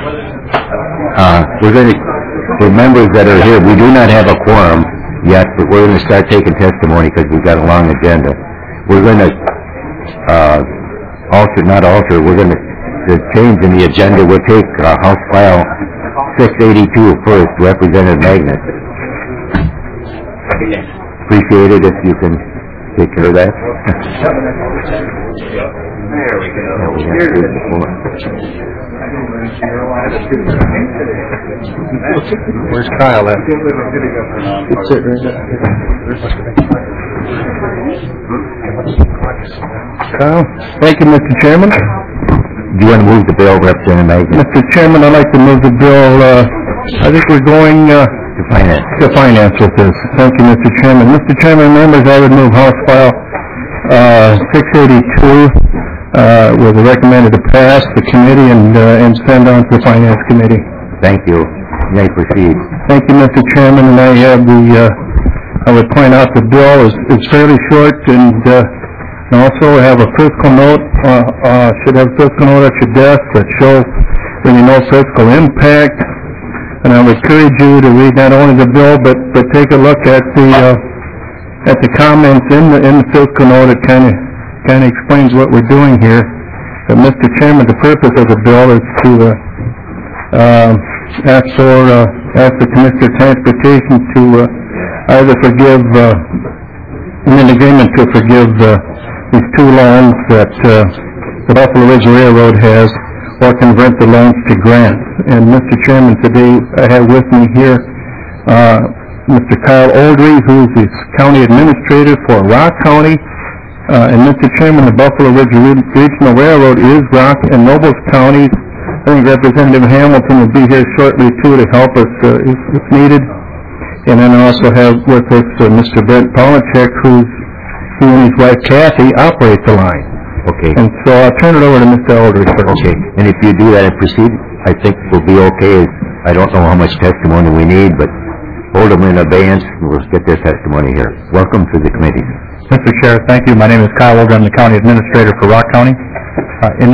We're going to, the members that are here, we do not have a quorum yet, but we're going to start taking testimony because we've got a long agenda. We're going to we're going to, the change in the agenda, we'll take House File 682 first, Representative Magnus. Appreciate it if you can take care of that. There we go. Where's Kyle at? It's sitting right Kyle? Thank you, Mr. Chairman. Do you want to move the bill, Representative Magnus? Mr. Chairman, I'd like to move the bill. I think we're going to finance. To finance with this. Thank you, Mr. Chairman. Mr. Chairman, members, I would move House File 682 with a recommended to pass the committee and send on to the Finance Committee. Thank you. You may proceed. Thank you, Mr. Chairman. And I have I would point out the bill is fairly short and also have a fiscal note, should have a fiscal note at your desk that shows really no fiscal impact. And I would encourage you to read not only the bill, but take a look at the comments in the fiscal note. It kind of explains what we're doing here. But Mr. Chairman, the purpose of the bill is to ask the Commissioner of Transportation to either forgive in agreement to forgive these two loans that the Buffalo Ridge Railroad has, or convert the loans to grants. And Mr. Chairman, today I have with me here Mr. Kyle Oldry, who's the County Administrator for Rock County. And Mr. Chairman, the Buffalo Ridge Regional Railroad is Rock and Nobles counties. I think Representative Hamilton will be here shortly too to help us if needed. And then I also have with us Mr. Brent Polachek, who and his wife Kathy operate the line. Okay. And so I'll turn it over to Mr. Eldridge first. Okay. And if you do that and proceed, I think we'll be okay. I don't know how much testimony we need, but hold them in abeyance and we'll get their testimony here. Welcome to the committee. Mr. Chair, thank you. My name is Kyle Oldridge. I'm the County Administrator for Rock County. In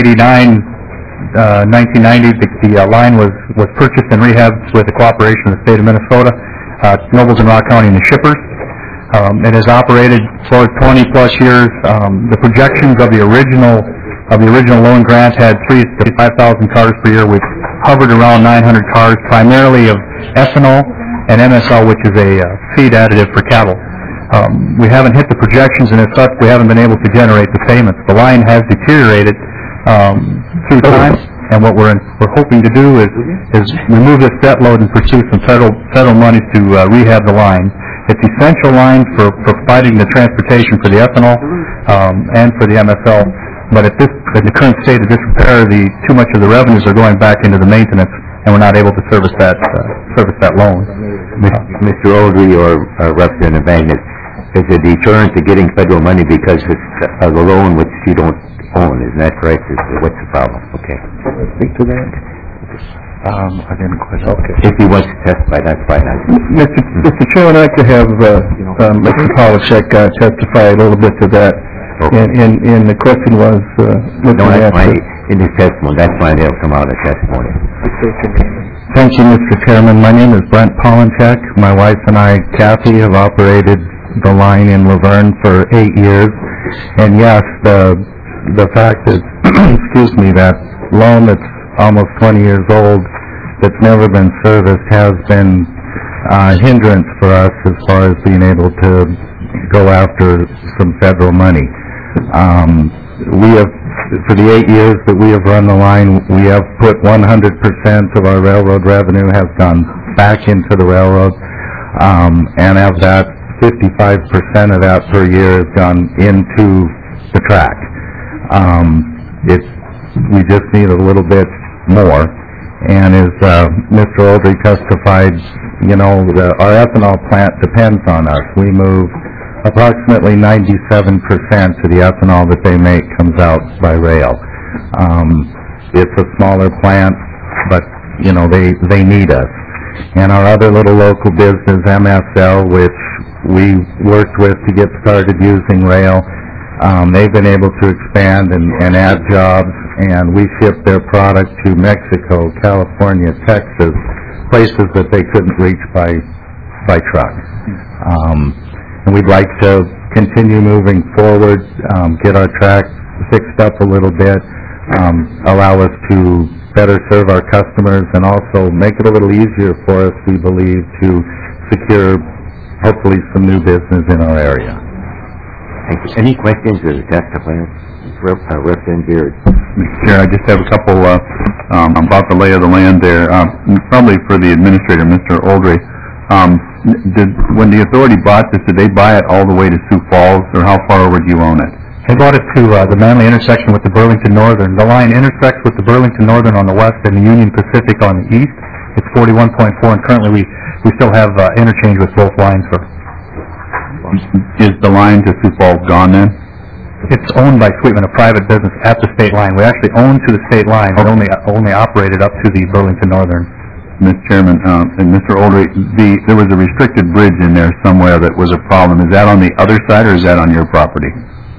1990, the line was purchased and rehabbed with the cooperation of the state of Minnesota, Nobles and Rock County and the shippers. It has operated for 20 plus years. The projections of the original loan grant had 3,000 to 5,000 cars per year. We've hovered around 900 cars, primarily of ethanol and MSL, which is a feed additive for cattle. We haven't hit the projections, and as such, we haven't been able to generate the payments. The line has deteriorated through time, and what we're hoping to do is remove this debt load and pursue some federal money to rehab the line. It's essential line for providing the transportation for the ethanol and for the MSL. But in the current state of disrepair, too much of the revenues are going back into the maintenance, and we're not able to service that loan. Mr. Oldry or Representative Magnus, is a deterrent to getting federal money because it's a loan which you don't own. Isn't that correct? What's the problem? Okay. Speak to that. I didn't quite. Okay. If he wants to testify, that's fine. Mr. Chairman, I'd like to have Mr. Polachek testify a little bit to that. Okay. And the question was... no, that's fine. In his testimony, that's fine. It'll come out of testimony. Thank you, Mr. Chairman. My name is Brent Polachek. My wife and I, Kathy, have operated the line in Laverne for 8 years. And yes, the fact is, excuse me, that loan that's almost 20 years old that's never been serviced has been a hindrance for us as far as being able to go after some federal money. We have, for the 8 years that we have run the line, we have put 100% of our railroad revenue has gone back into the railroad, and of that, 55% of that per year has gone into the track. We just need a little bit more, and as Mr. Oldry testified, our ethanol plant depends on us. We move approximately 97% of the ethanol that they make comes out by rail. It's a smaller plant, but they need us. And our other little local business, MSL, which we worked with to get started using rail, They've been able to expand and add jobs, and we ship their product to Mexico, California, Texas, places that they couldn't reach by truck. And we'd like to continue moving forward, get our track fixed up a little bit, allow us to better serve our customers, and also make it a little easier for us, we believe, to secure hopefully some new business in our area. Thank you. Any questions or testifiers? Representative Beard. Mr. Chair, I just have a couple about the lay of the land there. Probably for the administrator, Mr. Oldry. When the authority bought this, did they buy it all the way to Sioux Falls, or how far over do you own it? They bought it to the Manly intersection with the Burlington Northern. The line intersects with the Burlington Northern on the west and the Union Pacific on the east. It's 41.4, and currently we still have interchange with both lines. Is the line to Sioux Falls gone then? It's owned by Sweetman, a private business, at the state line. We actually own to the state line, but only operated up to the Burlington Northern. Mr. Chairman, and Mr. Oldry, there was a restricted bridge in there somewhere that was a problem. Is that on the other side, or is that on your property?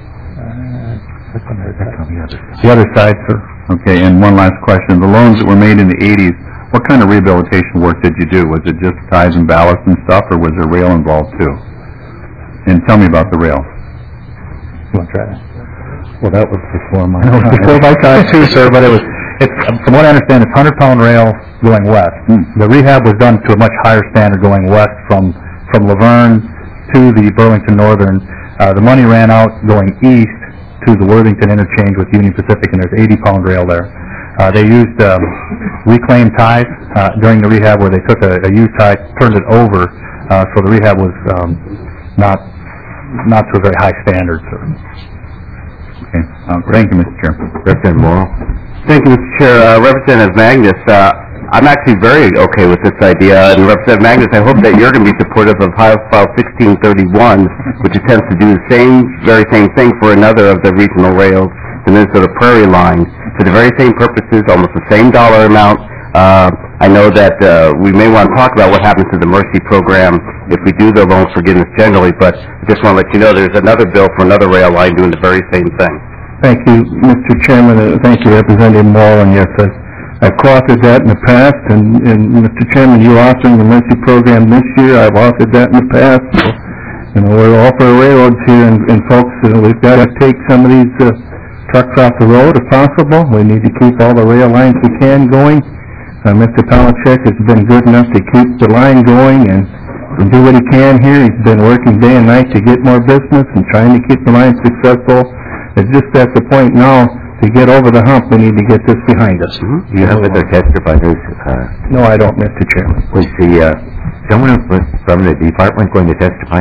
The other side, sir. Okay, and one last question. The loans that were made in the 80s, what kind of rehabilitation work did you do? Was it just ties and ballast and stuff, or was there rail involved too? And tell me about the rail. You want to try that? Well, that was before my It was before my time too, sir, but it's from what I understand, it's 100-pound rail going west. The rehab was done to a much higher standard going west from Laverne to the Burlington Northern. The money ran out going east to the Worthington interchange with Union Pacific, and there's 80-pound rail there. They used reclaimed ties during the rehab, where they took a used tie, turned it over, so the rehab was not to a very high standard, sir. Okay. Thank you, Mr. Chair. Representative Morrow. Thank you, Mr. Chair. Representative Magnus, I'm actually very okay with this idea. And Representative Magnus, I hope that you're going to be supportive of House File 1631, which attempts to do the very same thing for another of the regional rails, the Minnesota Prairie Line, for the very same purposes, almost the same dollar amount. I know that we may want to talk about what happens to the Mercy program if we do the loan forgiveness generally, but I just want to let you know there's another bill for another rail line doing the very same thing. Thank you, Mr. Chairman. Thank you, Representative Morrow. And yes, I've co-authored that in the past. And Mr. Chairman, you authoring the Mercy program this year. I've authored that in the past. So, we're all for railroads here, and folks, we've got to take some of these trucks off the road if possible. We need to keep all the rail lines we can going. Mr. Palachek has been good enough to keep the line going and do what he can here. He's been working day and night to get more business and trying to keep the line successful. It's just at the point now to get over the hump, we need to get this behind us. Do you have other testifiers? No, I don't, Mr. Chairman. Was someone from the department going to testify?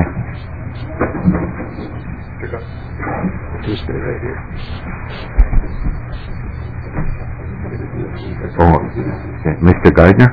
Just right here. Oh, Mr. Gardner?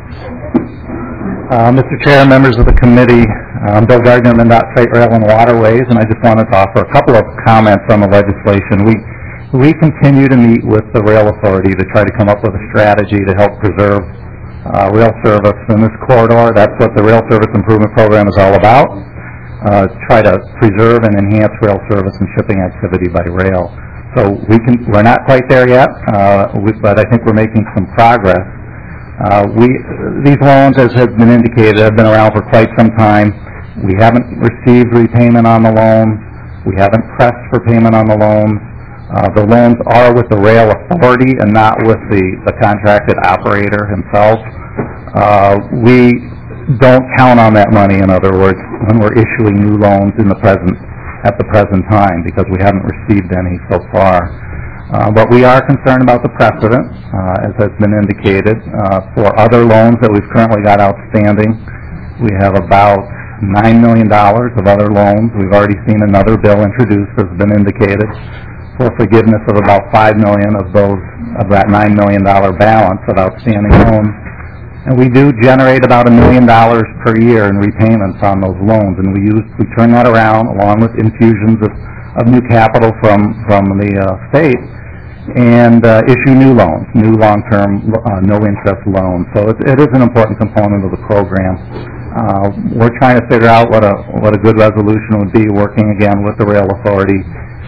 Mr. Chair, members of the committee, I'm Bill Gardner, MnDOT Freight Rail and Waterways, and I just wanted to offer a couple of comments on the legislation. We continue to meet with the Rail Authority to try to come up with a strategy to help preserve rail service in this corridor. That's what the Rail Service Improvement Program is all about, try to preserve and enhance rail service and shipping activity by rail. So we're not quite there yet, but I think we're making some progress. These loans, as has been indicated, have been around for quite some time. We haven't received repayment on the loans. We haven't pressed for payment on the loans. The loans are with the Rail Authority and not with the contracted operator himself. We don't count on that money, in other words, when we're issuing new loans at the present time, because we haven't received any so far. But we are concerned about the precedent, as has been indicated, for other loans that we've currently got outstanding. We have about $9 million of other loans. We've already seen another bill introduced, as has been indicated, for forgiveness of about $5 million of that $9 million balance of outstanding loans. And we do generate about $1 million per year in repayments on those loans, and we turn that around along with infusions of new capital from the state, and issue new loans, new long-term, no-interest loans. So it is an important component of the program. We're trying to figure out what a good resolution would be, working again with the Rail Authority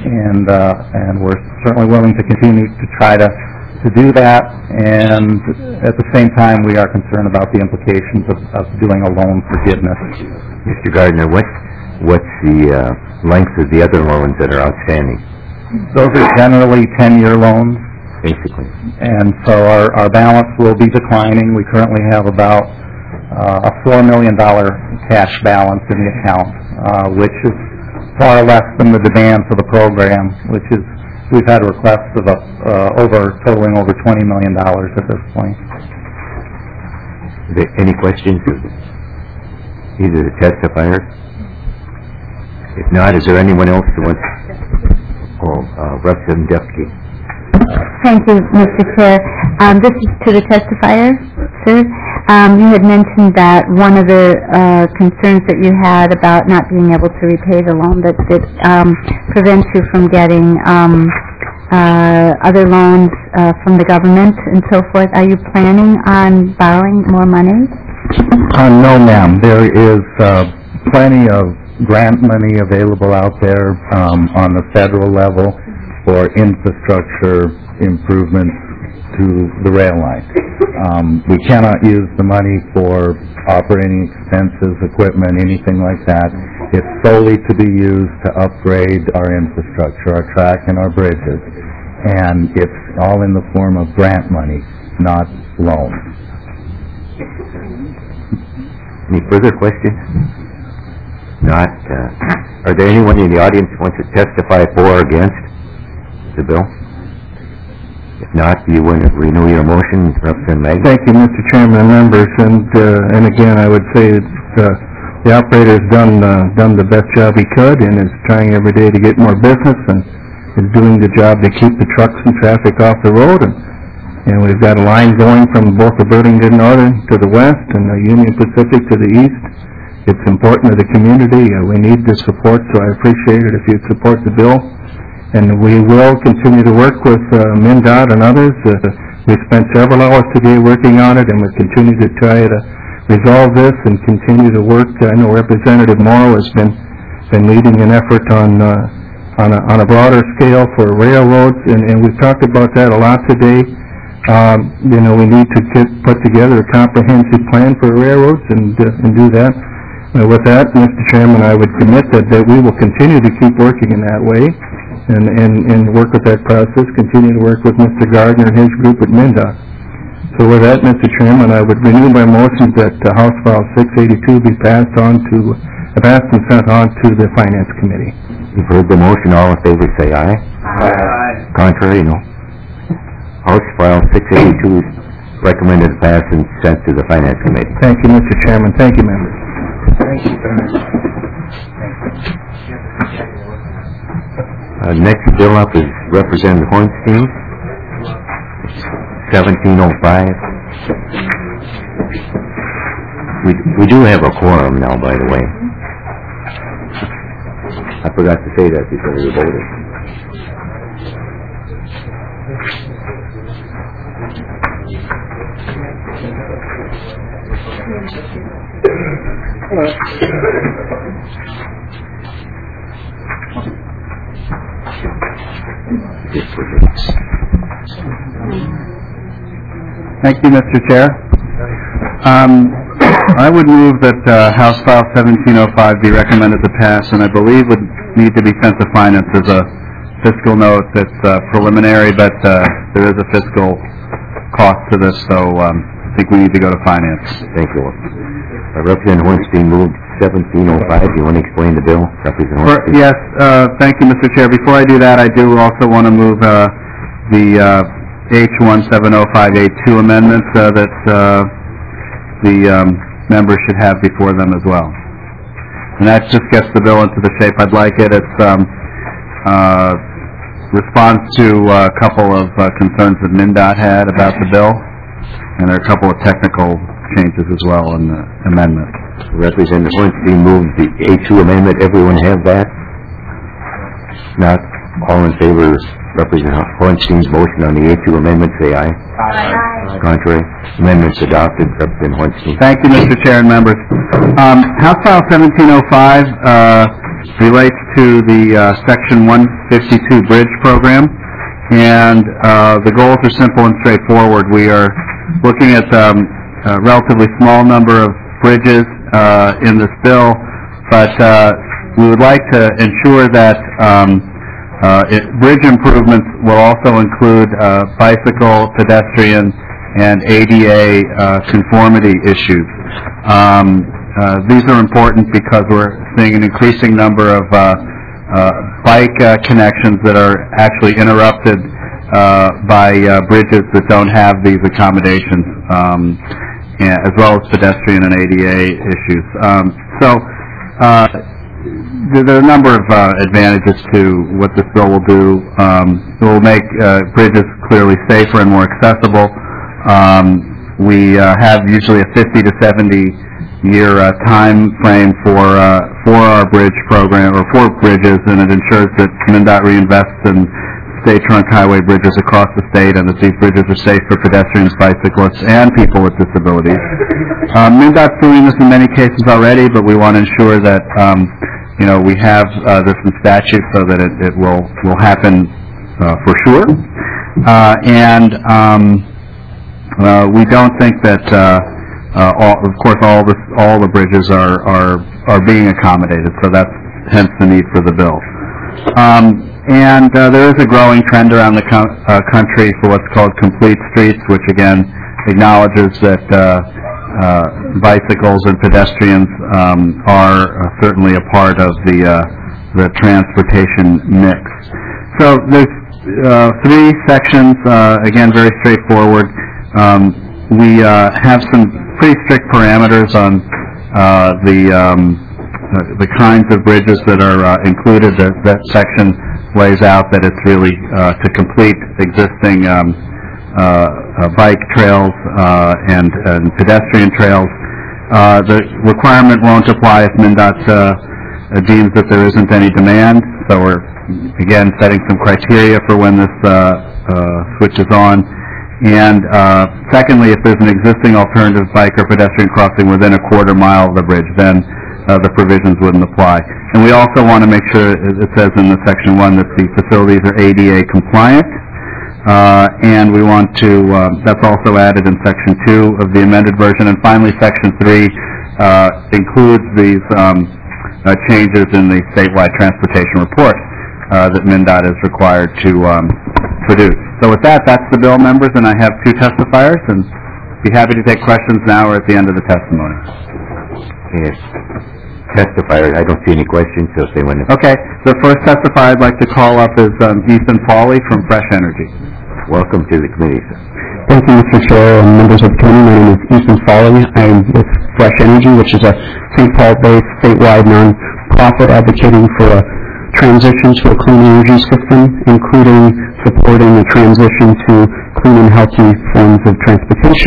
and we're certainly willing to continue to try to do that, and at the same time, we are concerned about the implications of doing a loan forgiveness. Mr. Gardner, what's the length of the other loans that are outstanding, Those are generally 10-year loans, basically? and so our balance will be declining. We currently have about a $4 million cash balance in the account, which is far less than the demand for the program, which is, we've had requests of totaling over $20 million at this point. Any questions of either the testifiers? If not, is there anyone else who wants? Representative Dufke. Thank you, Mr. Chair. This is to the testifier, sir. You had mentioned that one of the concerns that you had about not being able to repay the loan that prevents you from getting other loans from the government and so forth. Are you planning on borrowing more money? No, ma'am. There is plenty of grant money available out there on the federal level for infrastructure improvements to the rail line. We cannot use the money for operating expenses, equipment, anything like that. It's solely to be used to upgrade our infrastructure, our track and our bridges. And it's all in the form of grant money, not loans. Any further questions? Not. Are there anyone in the audience who wants to testify for or against the bill? If not, do you want to renew your motion, Representative Magner? Thank you, Mr. Chairman and members. And again, I would say that the operator's done the best job he could and is trying every day to get more business and is doing the job to keep the trucks and traffic off the road. And we've got a line going from both the Burlington Northern to the west and the Union Pacific to the east. It's important to the community. We need the support, so I appreciate it if you'd support the bill. And we will continue to work with MnDOT and others. We spent several hours today working on it, and we continue to try to resolve this and continue to work. I know Representative Morrow has been leading an effort on a broader scale for railroads, and we've talked about that a lot today. We need to put together a comprehensive plan for railroads and do that. With that, Mr. Chairman, I would commit that we will continue to keep working in that way and work with that process, continue to work with Mr. Gardner and his group at MnDOT. So with that, Mr. Chairman, I would renew my motion that House File 682 be passed and sent on to the Finance Committee. You've heard the motion. All in favor say aye. Aye. Contrary, no. House File 682 is recommended to pass and sent to the Finance Committee. Thank you, Mr. Chairman. Thank you, members. Next bill up is Representative Hornstein, 1705. We do have a quorum now, by the way. I forgot to say that before we voted. Thank you, Mr. Chair. I would move that House File 1705 be recommended to pass, and I believe would need to be sent to Finance as a fiscal note. It's preliminary, but there is a fiscal cost to this, so I think we need to go to Finance. Thank you. Representative Hornstein moved 1705. Do you want to explain the bill, Representative Hornstein? Yes, thank you, Mr. Chair. Before I do that, I do also want to move the H1705A2 amendments that the members should have before them as well. And that just gets the bill into the shape I'd like it. It's response to a couple of concerns that MnDOT had about the bill, and there are a couple of technical changes as well in the amendment. Representative Hornstein moved the A2 amendment. Everyone have that? Not all in favor of Representative Hornstein's motion on the A2 amendment, say aye. Aye. Contrary. Amendments adopted. Representative Hornstein. Thank you, Mr. Chair and members. House File 1705 relates to the Section 152 Bridge Program, and the goals are simple and straightforward. We are looking at a relatively small number of bridges in this bill, but we would like to ensure that bridge improvements will also include bicycle, pedestrian, and ADA conformity issues. These are important because we're seeing an increasing number of bike connections that are actually interrupted by bridges that don't have these accommodations, as well as pedestrian and ADA issues. There are a number of advantages to what this bill will do. It will make bridges clearly safer and more accessible. We have usually a 50 to 70 year time frame for our bridge program, or for bridges, and it ensures that MnDOT reinvests in state trunk highway bridges across the state, and that these bridges are safe for pedestrians, bicyclists, and people with disabilities. MnDOT's doing this in many cases already, but we want to ensure that we have this in statute so that it will happen for sure. We don't think that, of course, all the bridges are being accommodated, so that's hence the need for the bill. There is a growing trend around the country for what's called complete streets, which again acknowledges that bicycles and pedestrians are certainly a part of the transportation mix. So there's three sections, again very straightforward. We have some pretty strict parameters on the kinds of bridges that are included. That section lays out that it's really to complete existing bike trails and pedestrian trails. The requirement won't apply if MnDOT deems that there isn't any demand, so we're again setting some criteria for when this switches on. And secondly, if there's an existing alternative bike or pedestrian crossing within a quarter mile of the bridge, then the provisions wouldn't apply. And we also want to make sure, it says in the Section 1, that the facilities are ADA compliant. And we want to, that's also added in Section 2 of the amended version. And finally, Section 3 includes these changes in the statewide transportation report that MnDOT is required to produce. So with that, that's the bill, members, and I have two testifiers, and be happy to take questions now or at the end of the testimony. Yes. Testifiers, I don't see any questions, so say when. Okay, the first testifier I'd like to call up is Ethan Pauley from Fresh Energy. Welcome to the committee, sir. Thank you, Mr. Chair and members of the committee. My name is Ethan Pauley. I'm with Fresh Energy, which is a St. Paul-based statewide non-profit advocating for a transition to a clean energy system, including supporting the transition to clean and healthy forms of transportation.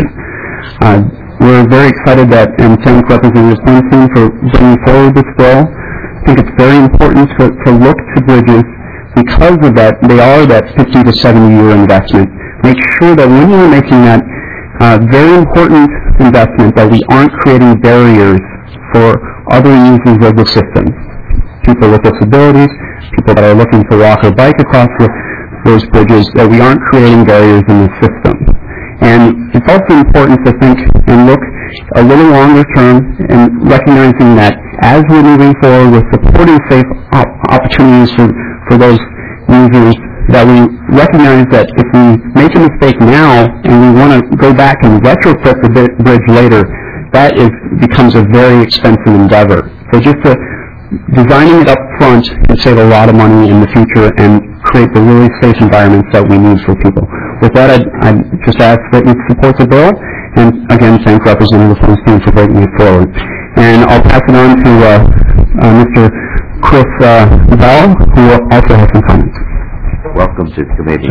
We're very excited and thank Representative Hornstein for bringing forward this bill. I think it's very important to look to bridges because of that. They are that 50 to 70 year investment. Make sure that when you're making that very important investment, that we aren't creating barriers for other users of the system. People with disabilities, people that are looking to walk or bike across those bridges, that we aren't creating barriers in the system. And it's also important to think and look a little longer term and recognizing that as we're moving forward with supporting safe opportunities for those users, that we recognize that if we make a mistake now and we want to go back and retrofit the bridge later, that becomes a very expensive endeavor. So just designing it up front can save a lot of money in the future and create the really safe environments that we need for people. With that, I'd just ask that you support the bill, and again, thank Representative Hornstein for bringing it forward. And I'll pass it on to Mr. Chris Bell, who also has some comments. Welcome to the committee.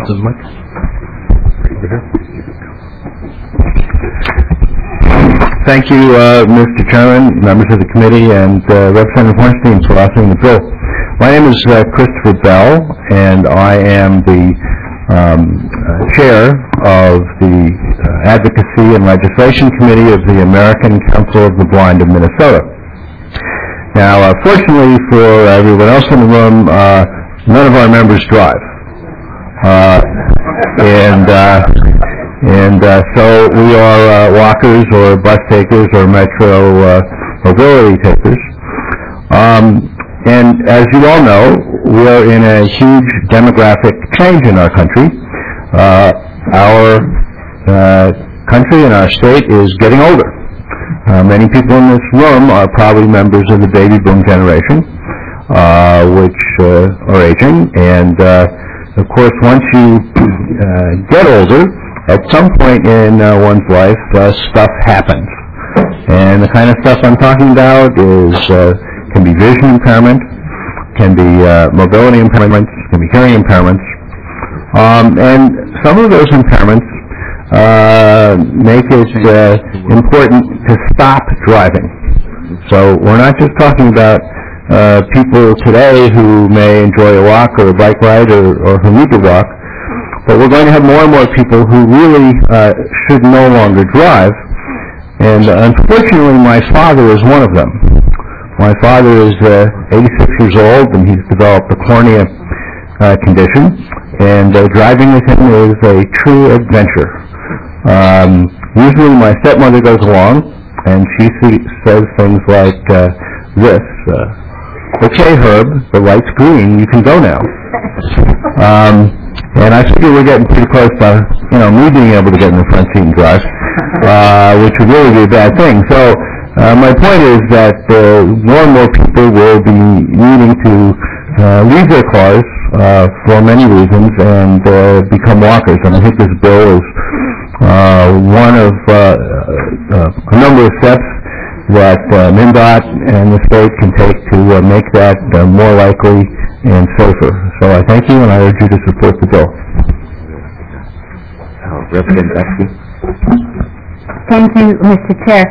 Thank you, Mr. Chairman, members of the committee, and Representative Hornstein for offering the bill. My name is Christopher Bell, and I am the chair of the Advocacy and Legislation Committee of the American Council of the Blind of Minnesota. Now, fortunately for everyone else in the room, none of our members drive. So we are walkers or bus takers or metro mobility takers. And as you all know, we are in a huge demographic change in our country. Our country and our state is getting older. Many people in this room are probably members of the baby boom generation, which are aging. And of course, once you get older, at some point in one's life, stuff happens. And the kind of stuff I'm talking about is can be vision impairment, can be mobility impairments, can be hearing impairments. And some of those impairments make it important to stop driving. So we're not just talking about people today who may enjoy a walk or a bike ride or who need to walk, but we're going to have more and more people who really should no longer drive. And unfortunately, my father is one of them. My father is 86 years old, and he's developed a cornea condition, and driving with him is a true adventure. Usually my stepmother goes along, and she says things like this, "Okay, Herb, the light's green, you can go now." And I figure we're getting pretty close to, me being able to get in the front seat and drive, which would really be a bad thing. So my point is that more and more people will be needing to leave their cars for many reasons and become walkers. And I think this bill is one of a number of steps that MnDOT and the state can take to make that more likely and safer. So I thank you, and I urge you to support the bill. Representative Baxter. Thank you, Mr. Chair.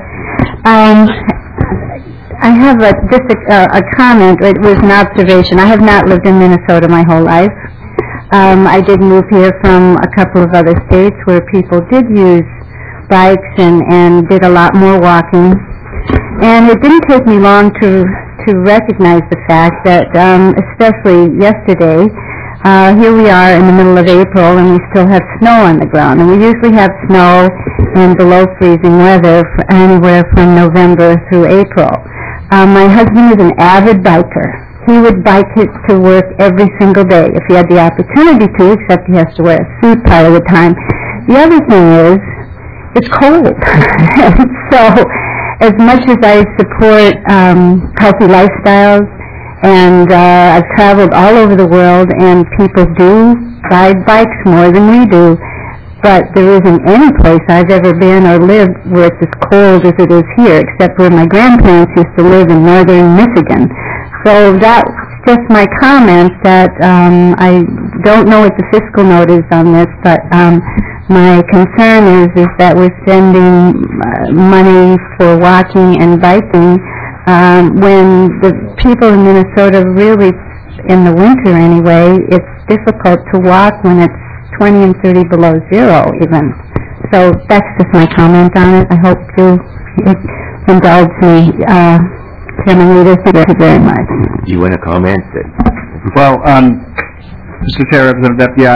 I have just a comment. It was an observation. I have not lived in Minnesota my whole life. I did move here from a couple of other states where people did use bikes and did a lot more walking. And it didn't take me long to recognize the fact that, especially yesterday, here we are in the middle of April and we still have snow on the ground. And we usually have snow and below freezing weather for anywhere from November through April. My husband is an avid biker. He would bike it to work every single day if he had the opportunity to, except he has to wear a suit part of the time. The other thing is, it's cold. So, as much as I support healthy lifestyles, and I've traveled all over the world, and people do ride bikes more than we do, but there isn't any place I've ever been or lived where it's as cold as it is here, except where my grandparents used to live in northern Michigan. So that's just my comment that I don't know what the fiscal note is on this, but my concern is that we're spending money for walking and biking when the people in Minnesota really, in the winter anyway, it's difficult to walk when it's 20 and 30 below zero even. So that's just my comment on it. I hope you indulge me, Chairman Leader. Thank you very much. Do you want to comment? Well, Mr. Chair, Representative Deputy,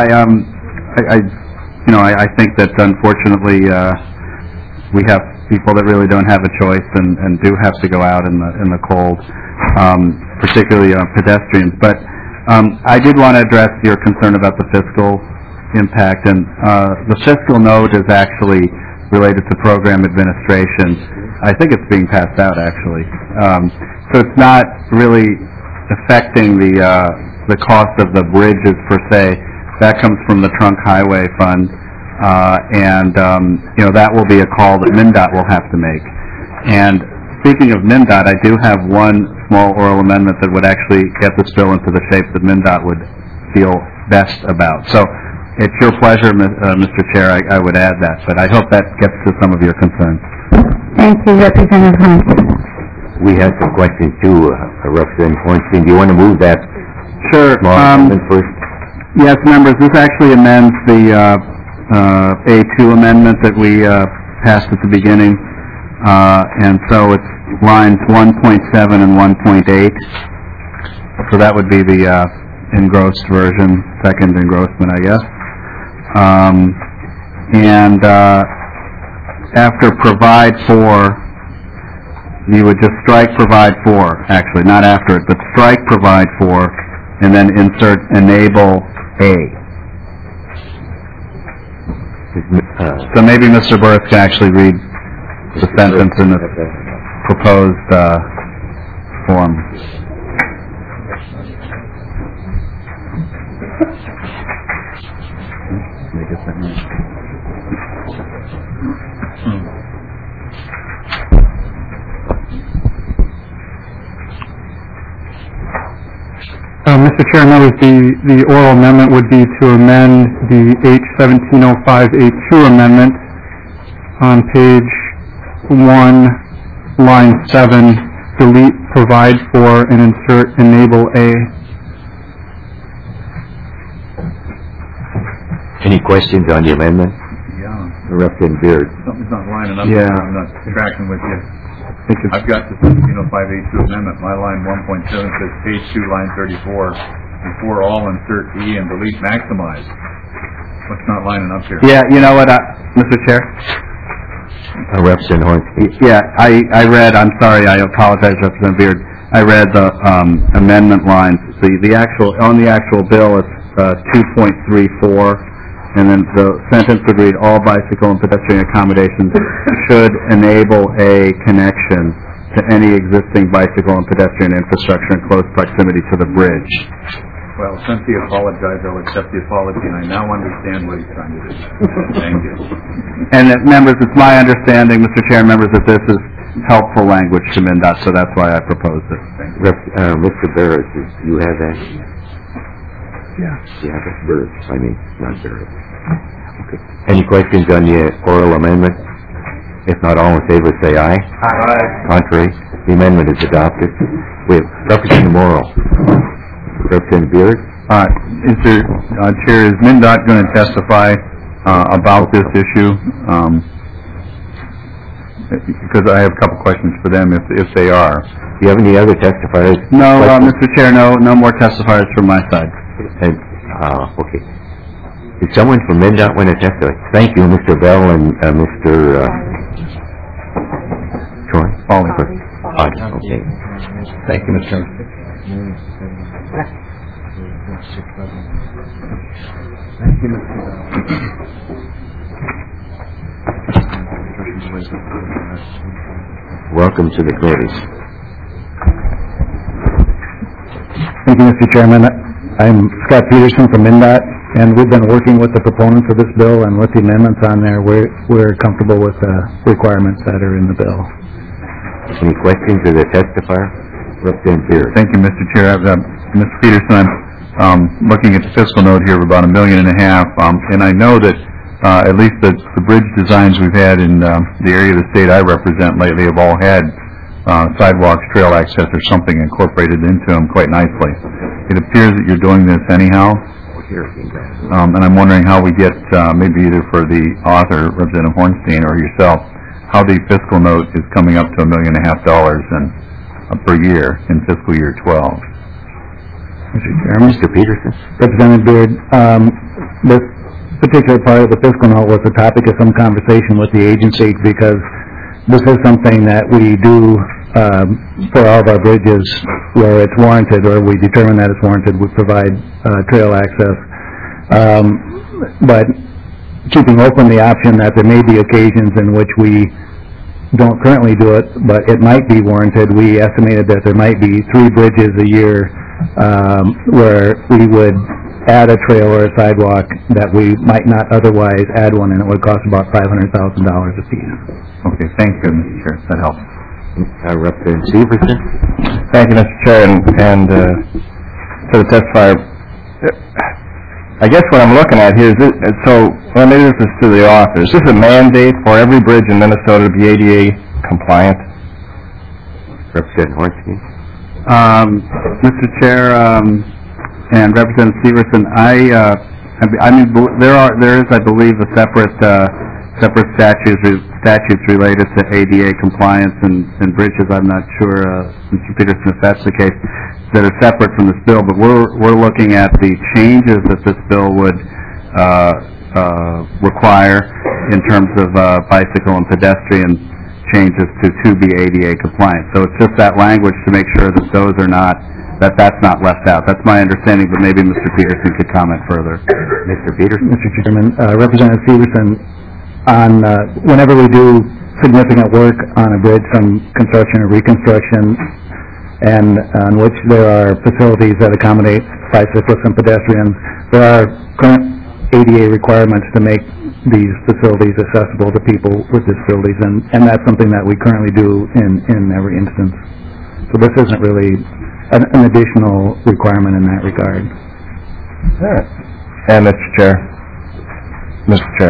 I think that unfortunately we have people that really don't have a choice and do have to go out in the cold, particularly pedestrians. But I did want to address your concern about the fiscal impact, and the fiscal note is actually related to program administration. I think it's being passed out actually, so it's not really affecting the cost of the bridges per se. That comes from the Trunk Highway Fund, and that will be a call that MnDOT will have to make. And speaking of MnDOT, I do have one small oral amendment that would actually get this bill into the shape that MnDOT would feel best about. So it's your pleasure, Mr. Chair, I would add that, but I hope that gets to some of your concerns. Thank you, Representative Hunt. We have some questions too, Representative Hornstein. Do you want to move that Sure. small amendment first? Yes, members, this actually amends the A2 amendment that we passed at the beginning, and so it's lines 1.7 and 1.8. So that would be the engrossed version, second engrossment, I guess. And after provide for, you would just strike provide for, actually, not after it, but strike provide for, and then insert enable A. So maybe Mr. Burris can actually read the sentence in the proposed form. Make a sentence. Mr. Chair, I notice the oral amendment would be to amend the H1705A2 amendment on page 1, line 7, delete provide for and insert enable A. Any questions on the amendment? Yeah. Representative Beard. Something's not lining up. Yeah. I'm not tracking with you. I've got the 1705A2 amendment. My line 1.7 says page 2, line 34. Before all, insert E and delete maximize. What's not lining up here? Yeah, you know what, Mr. Chair? Representative Hornsby. Yeah, I read, I'm sorry, I apologize, Representative Beard. I read the amendment lines. The actual, on the actual bill, it's 2.34, and then the sentence would read, all bicycle and pedestrian accommodations should enable a connection to any existing bicycle and pedestrian infrastructure in close proximity to the bridge. Well, since he apologized, I'll accept the apology, and I now understand what he's trying to do. Thank you. And members, it's my understanding, Mr. Chair, members, that this is helpful language to MnDOT, so that's why I proposed it. Mr. Barrett, do you have that? Yeah. You have it? Barrett, I mean, not Barrett. Okay. Any questions on the oral amendment? If not, all in favor say aye. Aye. Contrary, the amendment is adopted. We have Representative Morrow. Representative Beard? Chair, is MnDOT going to testify about this issue? Because I have a couple questions for them if they are. Do you have any other testifiers? No, Mr. Chair, no more testifiers from my side. And, okay. Did someone from MnDOT want to testify? Thank you, Mr. Bell and Mr. Troy? Okay. Thank you, Mr. Chairman. Welcome to the committee. Thank you, Mr. Chairman. I'm Scott Peterson from MnDOT, and we've been working with the proponents of this bill, and with the amendments on there, we're comfortable with the requirements that are in the bill. Any questions of the testifier? Representative Beard. Thank you, Mr. Chair. Mr. Peterson, I'm looking at the fiscal note here of about $1.5 million, and I know that at least the bridge designs we've had in the area of the state I represent lately have all had sidewalks, trail access, or something incorporated into them quite nicely. It appears that you're doing this anyhow, and I'm wondering how we get, maybe either for the author, Representative Hornstein, or yourself, how the fiscal note is coming up to $1.5 million per year in fiscal year 12. Mr. Chairman. Mr. Peterson. Representative Beard, this particular part of the fiscal note was the topic of some conversation with the agency because this is something that we do for all of our bridges where it's warranted or we determine that it's warranted. We provide trail access. But keeping open the option that there may be occasions in which we don't currently do it, but it might be warranted. We estimated that there might be 3 bridges a year where we would add a trail or a sidewalk that we might not otherwise add one, and it would cost about $500,000 a piece. Okay, thank you, Mr. Chair. That helps. Representative Severson. Thank you, Mr. Chair, and to the testifier. I guess what I'm looking at here is this, maybe this is to the author. Is this a mandate for every bridge in Minnesota to be ADA compliant? Representative Hornstein. Mr. Chair, and Representative Severson, I mean, there is, I believe, a separate statutes related to ADA compliance and bridges. I'm not sure, Mr. Peterson, if that's the case, that are separate from this bill. But we're looking at the changes that this bill would require in terms of bicycle and pedestrian changes to be ADA compliant. So it's just that language to make sure that those are not, that's not left out. That's my understanding, but maybe Mr. Peterson could comment further. Mr. Peterson? Mr. Chairman, Representative Severson, on whenever we do significant work on a bridge, some construction or reconstruction, and on which there are facilities that accommodate bicyclists and pedestrians, there are current ADA requirements to make these facilities accessible to people with disabilities, and that's something that we currently do in every instance. So this isn't really an additional requirement in that regard. All right. And Mr. Chair,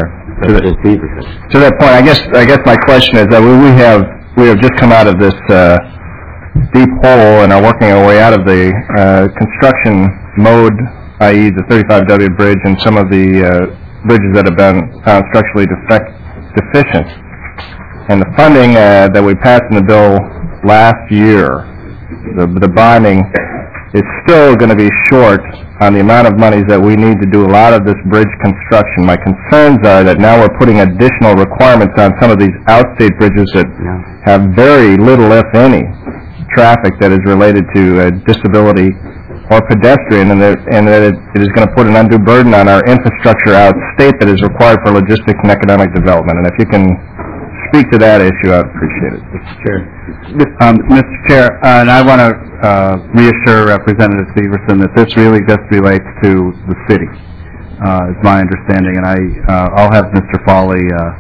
to that point, I guess my question is that we have just come out of this deep hole and are working our way out of the construction mode, i.e. the 35W bridge and some of the bridges that have been found structurally deficient. And the funding that we passed in the bill last year, the bonding, is still going to be short on the amount of monies that we need to do a lot of this bridge construction. My concerns are that now we're putting additional requirements on some of these outstate bridges that have very little, if any, traffic that is related to disability or pedestrian, and that it is going to put an undue burden on our infrastructure outstate that is required for logistics and economic development. And if you can speak to that issue, I'd appreciate it. Mr. Chair. Mr. Chair, and I want to reassure Representative Severson that this really just relates to the city, is my understanding, and I'll have Mr. Foley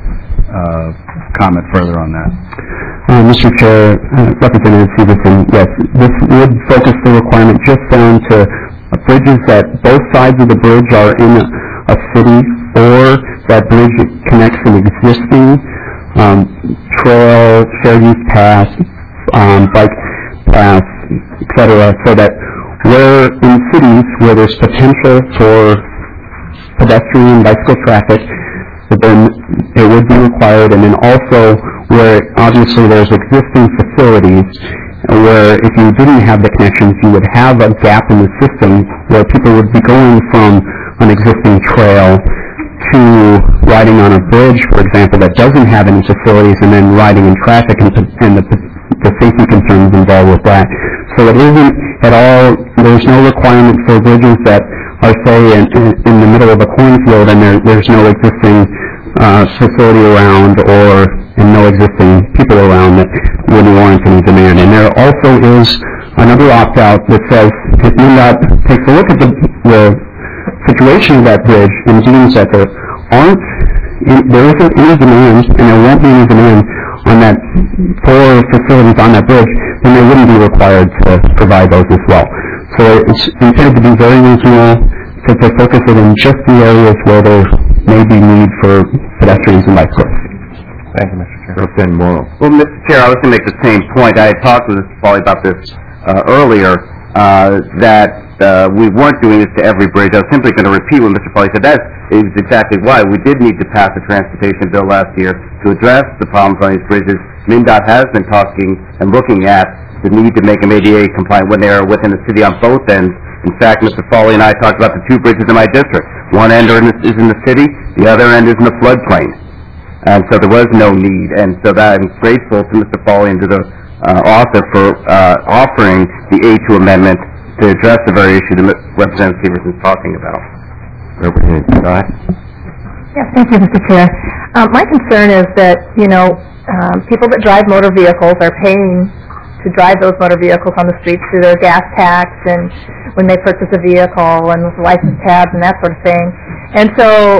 comment further on that. Mr. Chair, Representative Severson, yes, this would focus the requirement just down to bridges that both sides of the bridge are in a city, or that bridge connects an existing trail, shared use path, bike path, etc., so that where in cities where there's potential for pedestrian and bicycle traffic, then it would be required, and then also where obviously there's existing facilities where if you didn't have the connections, you would have a gap in the system where people would be going from an existing trail to riding on a bridge, for example, that doesn't have any facilities, and then riding in traffic and the safety concerns involved with that. So it isn't at all, there's no requirement for bridges that are, say, in the middle of a cornfield and there's no existing facility around and no existing people around that wouldn't warrant any demand. And there also is another opt-out that says if MnDOT takes a look at the situation of that bridge and deems that there isn't any demand and there won't be any demand on that for facilities on that bridge, then they wouldn't be required to provide those as well. So it's intended to be very reasonable to focus it in just the areas where there may be need for pedestrians and bicyclists. Thank you, Mr. Chair. Representative Morrow. Well, Mr. Chair, I was going to make the same point. I had talked with Mr. Foley about this earlier, that we weren't doing this to every bridge. I was simply going to repeat what Mr. Foley said. That is exactly why. We did need to pass a transportation bill last year to address the problems on these bridges. MnDOT has been talking and looking at the need to make them ADA compliant when they are within the city on both ends. In fact, Mr. Foley and I talked about the two bridges in my district. One end is in the city, the other end is in the floodplain. And so there was no need. And so that I'm grateful to Mr. Foley and to the author for offering the A2 amendment to address the very issue that Representative Severson is talking about. Representative Scott. Yes, thank you, Mr. Chair. My concern is that, people that drive motor vehicles are paying to drive those motor vehicles on the streets through their gas tax and when they purchase a vehicle and with license tabs and that sort of thing. And so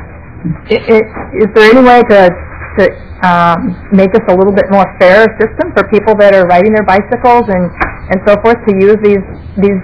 is there any way to make this a little bit more fair system for people that are riding their bicycles and so forth to use these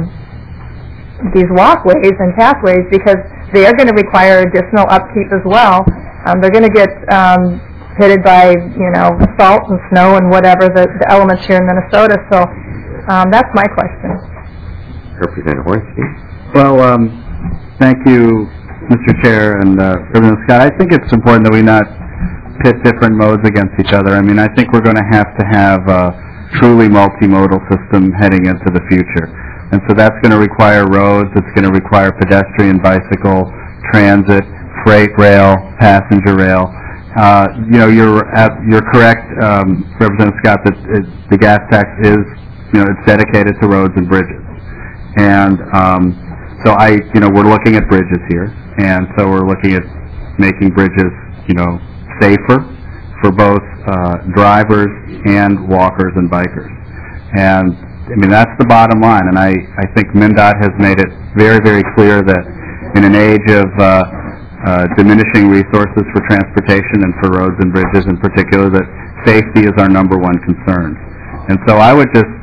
walkways and pathways, because they are going to require additional upkeep as well. They're going to get pitted by, salt and snow and whatever the elements here in Minnesota. So that's my question. Representative Hornstein? Well, thank you, Mr. Chair and Representative Scott. I think it's important that we not pit different modes against each other. I mean, I think we're going to have a truly multimodal system heading into the future. And so that's going to require roads, it's going to require pedestrian, bicycle, transit, freight rail, passenger rail. You're correct, Representative Scott, that the gas tax is, it's dedicated to roads and bridges. And so we're looking at bridges here, and so we're looking at making bridges, safer for both drivers and walkers and bikers. And I mean, that's the bottom line, and I think MnDOT has made it very, very clear that in an age of diminishing resources for transportation and for roads and bridges in particular, that safety is our number one concern. And so I would just,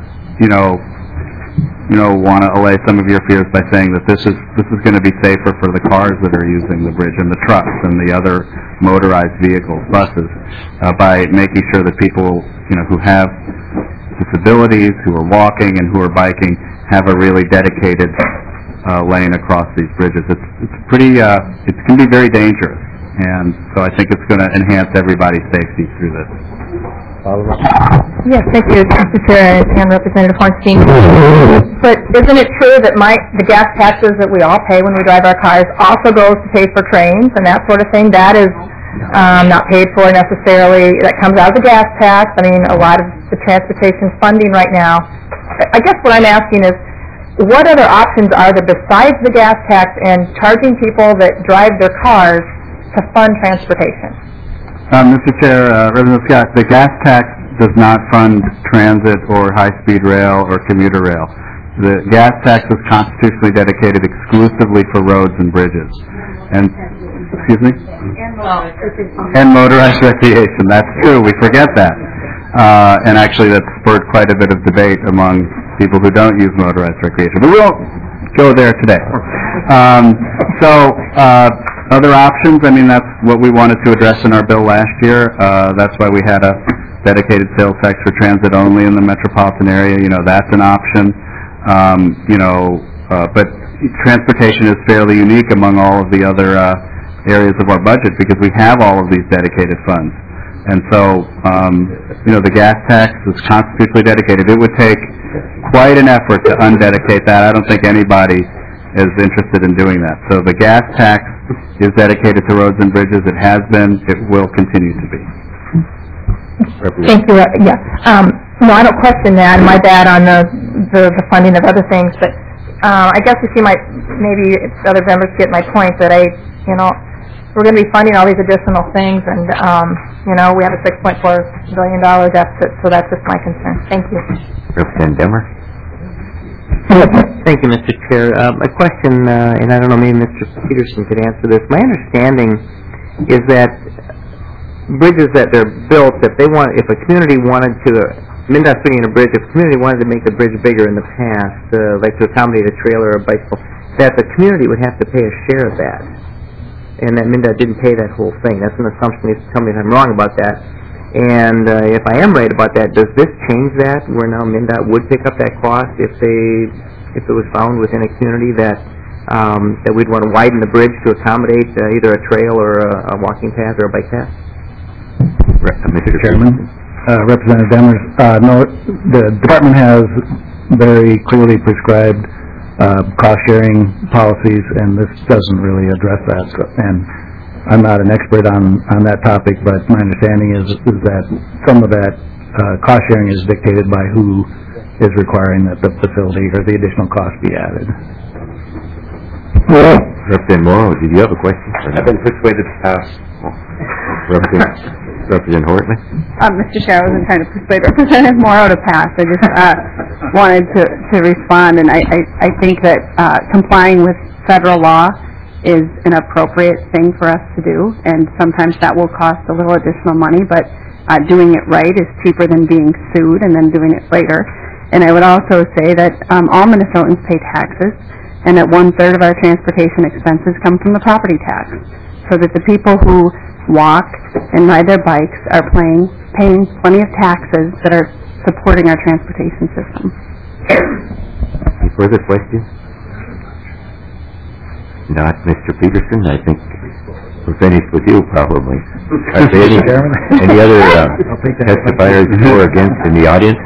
want to allay some of your fears by saying that this is going to be safer for the cars that are using the bridge and the trucks and the other motorized vehicles, buses, by making sure that people, who have disabilities, who are walking and who are biking, have a really dedicated lane across these bridges. It's pretty, it can be very dangerous, and so I think it's going to enhance everybody's safety through this. Yes, thank you, Mr. Chair and Representative Hornstein. But isn't it true that the gas taxes that we all pay when we drive our cars also goes to pay for trains and that sort of thing? That is not paid for necessarily. That comes out of the gas tax. I mean, a lot of the transportation funding right now. I guess what I'm asking is, what other options are there besides the gas tax and charging people that drive their cars to fund transportation? Mr. Chair, Representative Scott, the gas tax does not fund transit or high-speed rail or commuter rail. The gas tax is constitutionally dedicated exclusively for roads and bridges. And, excuse me? And motorized recreation. That's true. We forget that. And actually that's spurred quite a bit of debate among people who don't use motorized recreation. But we won't go there today. Other options, I mean, that's what we wanted to address in our bill last year. That's why we had a dedicated sales tax for transit only in the metropolitan area. That's an option. But transportation is fairly unique among all of the other areas of our budget because we have all of these dedicated funds. And so, the gas tax is constitutionally dedicated. It would take quite an effort to undedicate that. I don't think anybody is interested in doing that. So the gas tax is dedicated to roads and bridges. It has been. It will continue to be. Thank you. Yeah. No, I don't question that. My bad on the funding of other things, but I guess you see maybe other members get my point that we're going to be funding all these additional things, and we have a $6.4 billion deficit, so that's just my concern. Thank you. Representative Demmer. Thank you, Mr. Chair. A question, and I don't know, maybe Mr. Peterson could answer this. My understanding is that bridges that they're built, if a community wanted to, MnDOT's putting in a bridge, if a community wanted to make the bridge bigger in the past, like to accommodate a trailer or a bicycle, that the community would have to pay a share of that, and that MnDOT didn't pay that whole thing. That's an assumption. Tell me if I'm wrong about that. And if I am right about that, does this change that, where now MnDOT would pick up that cost if it was found within a community that we'd want to widen the bridge to accommodate either a trail or a walking path or a bike path? Mr. Chairman, Representative Demers, no, the department has very clearly prescribed cost-sharing policies, and this doesn't really address that. And I'm not an expert on that topic, but my understanding is that some of that cost-sharing is dictated by who is requiring that the facility or the additional cost be added. Representative Morrow, did you have a question? I've been persuaded to pass. Representative Hortman? Mr. Chair, I wasn't trying to persuade Representative Morrow to pass. I just wanted to respond, and I think that complying with federal law is an appropriate thing for us to do, and sometimes that will cost a little additional money, but doing it right is cheaper than being sued and then doing it later. And I would also say that all Minnesotans pay taxes, and that 1/3 of our transportation expenses come from the property tax, so that the people who walk and ride their bikes are paying plenty of taxes that are supporting our transportation system. Any further questions? Not Mr. Peterson. I think we're finished with you, probably. Are there any other testifiers for or against in the audience?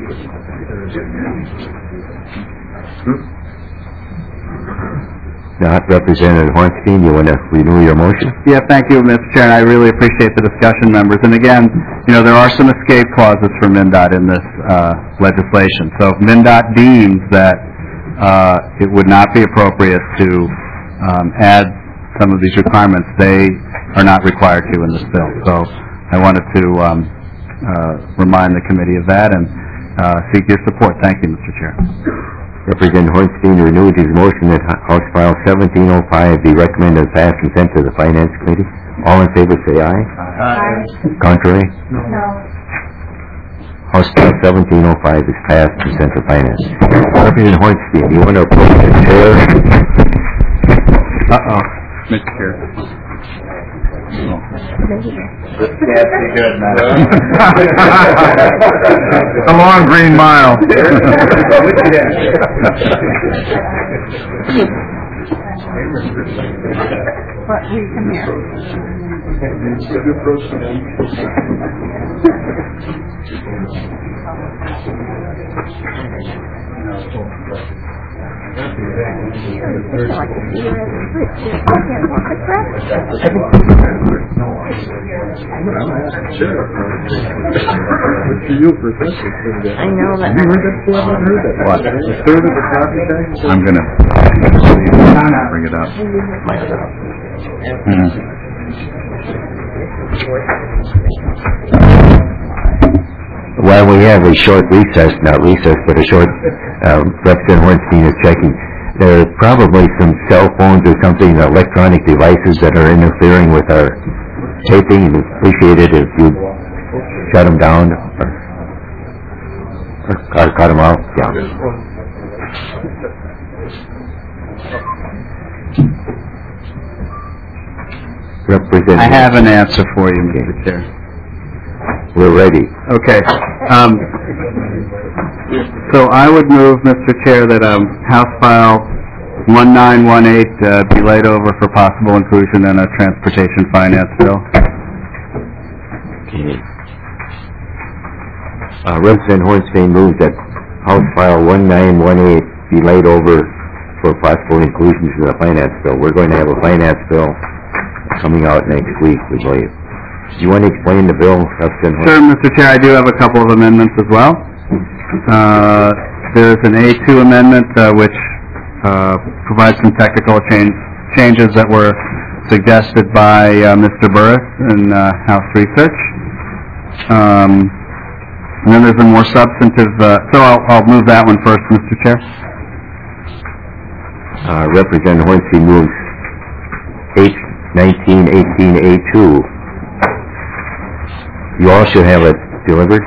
Not Representative Hornstein, you want to renew your motion? Yeah, thank you, Mr. Chair, and I really appreciate the discussion, members. And again, there are some escape clauses for MnDOT in this legislation. So if MnDOT deems that it would not be appropriate to add some of these requirements, they are not required to in this bill. So I wanted to remind the committee of that and seek your support. Thank you, Mr. Chair. Representative Hornstein renewed his motion that House File 1705 be recommended as passed and sent to the Finance Committee. All in favor say aye. Aye. Contrary? No. House File 1705 is passed and sent to Finance. Representative Hornstein, you want to approach the chair? Mr. Chair. This can't be good, man. Come on, Green Mile. Come here. I know that. What? I'm going to bring it up. While we have a short recess, not recess, but a short, Representative Hornstein is checking. There are probably some cell phones or something, electronic devices that are interfering with our taping. We'd appreciate it if you shut them down or cut them off. Yeah. Representative. I have an answer for you, Mr. Chair. We're ready. Okay. So I would move, Mr. Chair, that House File 1918 be laid over for possible inclusion in a transportation finance bill. Okay. Representative Hornstein moved that House File 1918 be laid over for possible inclusion in the finance bill. We're going to have a finance bill coming out next week, we believe. Do you want to explain the bill, Representative? Sure, Mr. Chair. I do have a couple of amendments as well. There's an A2 amendment which provides some technical changes that were suggested by Mr. Burris in House Research. And then there's a more substantive, so I'll move that one first, Mr. Chair. Representative Hornstein moves H1918A2. You all should have it delivered.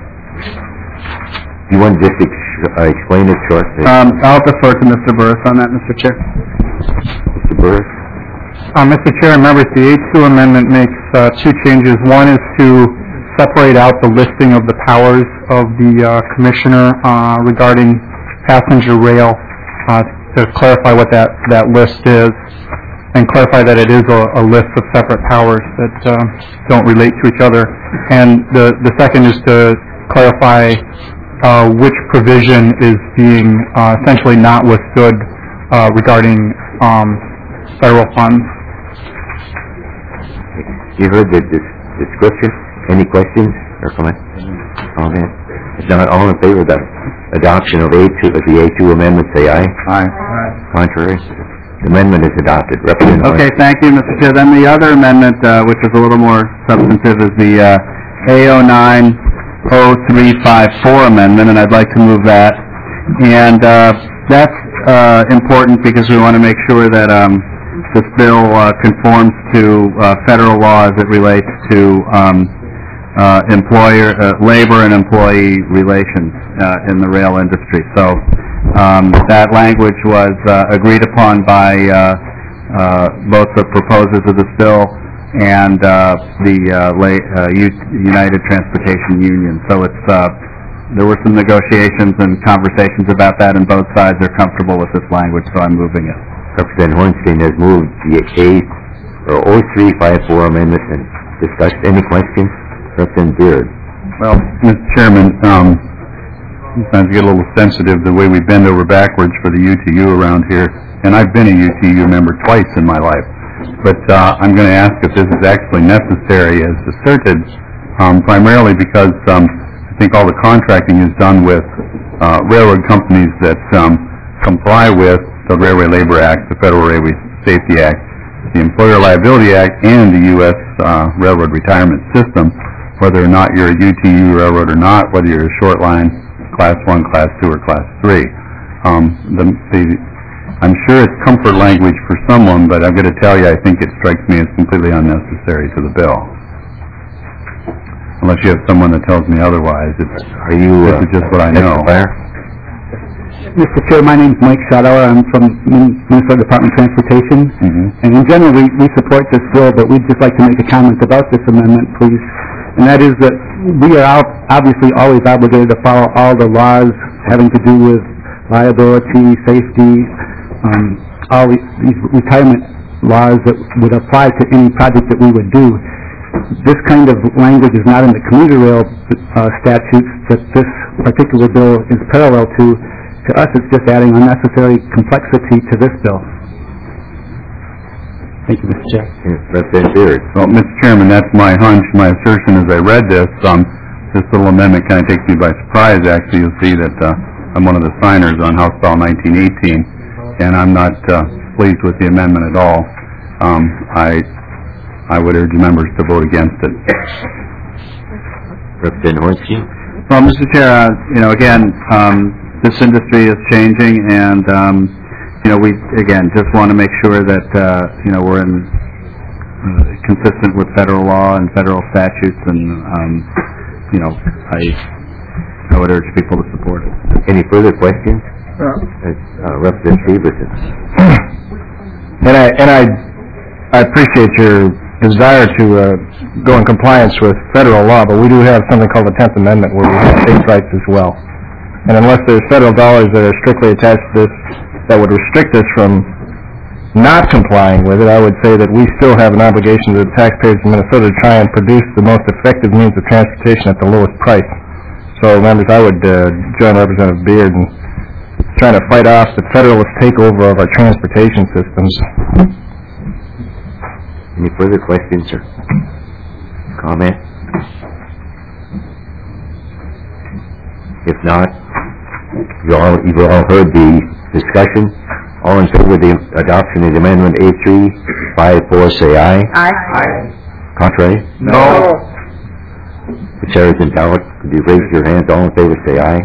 You want to just explain it shortly? I'll defer to Mr. Burris on that, Mr. Chair. Mr. Burris? Mr. Chair, members, the A2 amendment makes two changes. One is to separate out the listing of the powers of the commissioner regarding passenger rail, to clarify what that list is, and clarify that it is a list of separate powers that don't relate to each other. And the second is to clarify which provision is being essentially not withstood regarding federal funds. You heard the description. Any questions or comments? Okay. If not, all in favor of the adoption of the A2 amendment, say aye. Aye. Contrary? The amendment is adopted. Representative. Okay, thank you, Mr. Chair. Then the other amendment, which is a little more substantive, is the A090354 amendment, and I'd like to move that. And that's important because we want to make sure that this bill conforms to federal law as it relates to labor and employee relations in the rail industry. So that language was agreed upon by both the proposers of this bill and the United Transportation Union. So it's there were some negotiations and conversations about that, and both sides are comfortable with this language, so I'm moving it. Representative Hornstein has moved the 0354 amendment and discussed. Any questions? Representative Beard. Well, Mr. Chairman, sometimes you get a little sensitive the way we bend over backwards for the UTU around here, and I've been a UTU member twice in my life. But I'm going to ask if this is actually necessary as asserted, primarily because I think all the contracting is done with railroad companies that comply with the Railway Labor Act, the Federal Railway Safety Act, the Employer Liability Act, and the U.S. Railroad Retirement System, whether or not you're a UTU railroad or not, whether you're a short line, Class 1, Class 2, or Class 3. I'm sure it's comfort language for someone, but I'm going to tell you, I think it strikes me as completely unnecessary to the bill. Unless you have someone that tells me otherwise. This is just what I know. Mr. Chair, my name is Mike Schadauer. I'm from Minnesota Department of Transportation. And in general, we support this bill, but we'd just like to make a comment about this amendment, please. And that is that we are obviously always obligated to follow all the laws having to do with liability, safety, all these retirement laws that would apply to any project that we would do. This kind of language is not in the commuter rail statutes that this particular bill is parallel to. To us, it's just adding unnecessary complexity to this bill. Thank you, Mr. Chair. Representative Beard. Well, Mr. Chairman, that's my hunch, my assertion as I read this. This little amendment kind of takes me by surprise, actually. You'll see that I'm one of the signers on House Bill 1918, and I'm not pleased with the amendment at all. I would urge members to vote against it. Representative Hornstein. Well, Mr. Chair, again, this industry is changing, and we again just want to make sure that we're consistent with federal law and federal statutes, and I would urge people to support it. Any further questions? Representative Severson. And I appreciate your desire to go in compliance with federal law, but we do have something called the 10th Amendment where we have states' rights as well. And unless there's federal dollars that are strictly attached to this that would restrict us from not complying with it, I would say that we still have an obligation to the taxpayers of Minnesota to try and produce the most effective means of transportation at the lowest price. So, members, I would join Representative Beard in trying to fight off the federalist takeover of our transportation systems. Any further questions or comment? If not, you've all heard the discussion. All in favor of the adoption of the amendment A354, say aye. Aye. Contrary? No. The chair is in doubt. Could you raise your hands? All in favor, say aye.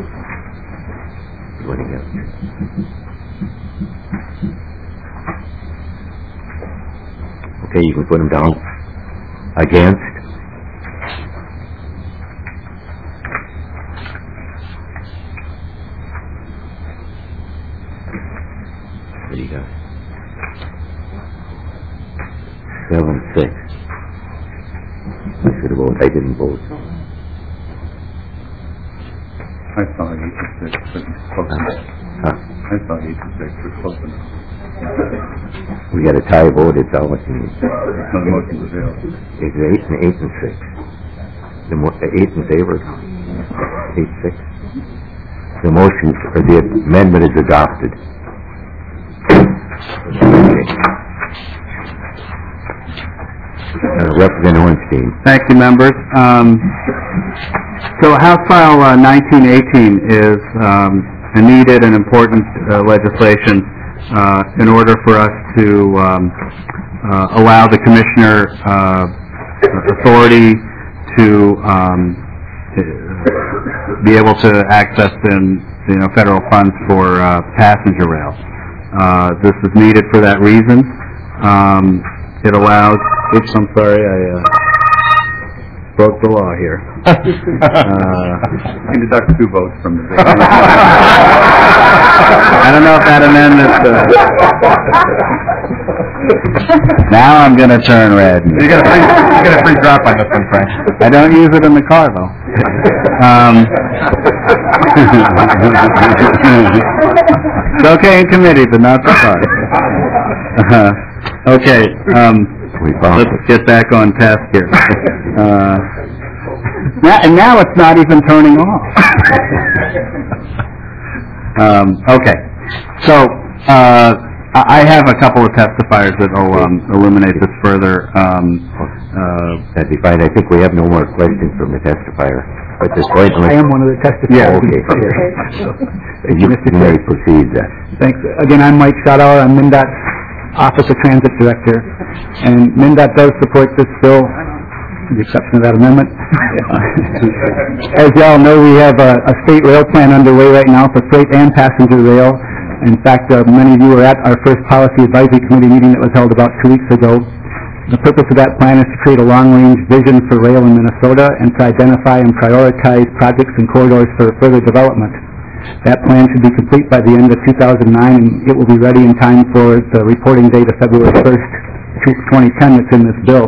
Okay, you can put them down. Against? What do you got? 7-6. I should have voted. I didn't vote. I saw 8-6, but close enough. I saw 8-6, but close enough. We got a tie vote. It's all what you need. No, the motion prevails. It's 8 and 6. The 8 in favor. 8-6. The motion or the amendment is adopted. Representative Hornstein. Thank you, members. So House File 1918 is a needed and important legislation in order for us to allow the commissioner authority to be able to access federal funds for passenger rail. This is needed for that reason. It allows. Oops, I'm sorry, I broke the law here. I can deduct 2 votes from the bill. I don't know if that amendment. Now I'm going to turn red. You got a free drop on this one, Frank. I don't use it in the car, though. It's okay in committee, but not so far. Okay, let's get back on task here. Now it's not even turning off. Okay, so I have a couple of testifiers that will illuminate this further. That'd be fine. I think we have no more questions from the testifier at this point. I am one of the testifiers. Okay. You may proceed then. Thanks. Again, I'm Mike Schadauer. I'm MnDOT's Office of Transit Director. And MnDOT does support this bill, with the exception of that amendment. As you all know, we have a state rail plan underway right now for freight and passenger rail. In fact, many of you were at our first Policy Advisory Committee meeting that was held about 2 weeks ago. The purpose of that plan is to create a long-range vision for rail in Minnesota and to identify and prioritize projects and corridors for further development. That plan should be complete by the end of 2009, and it will be ready in time for the reporting date of February 1st, 2010 that's in this bill.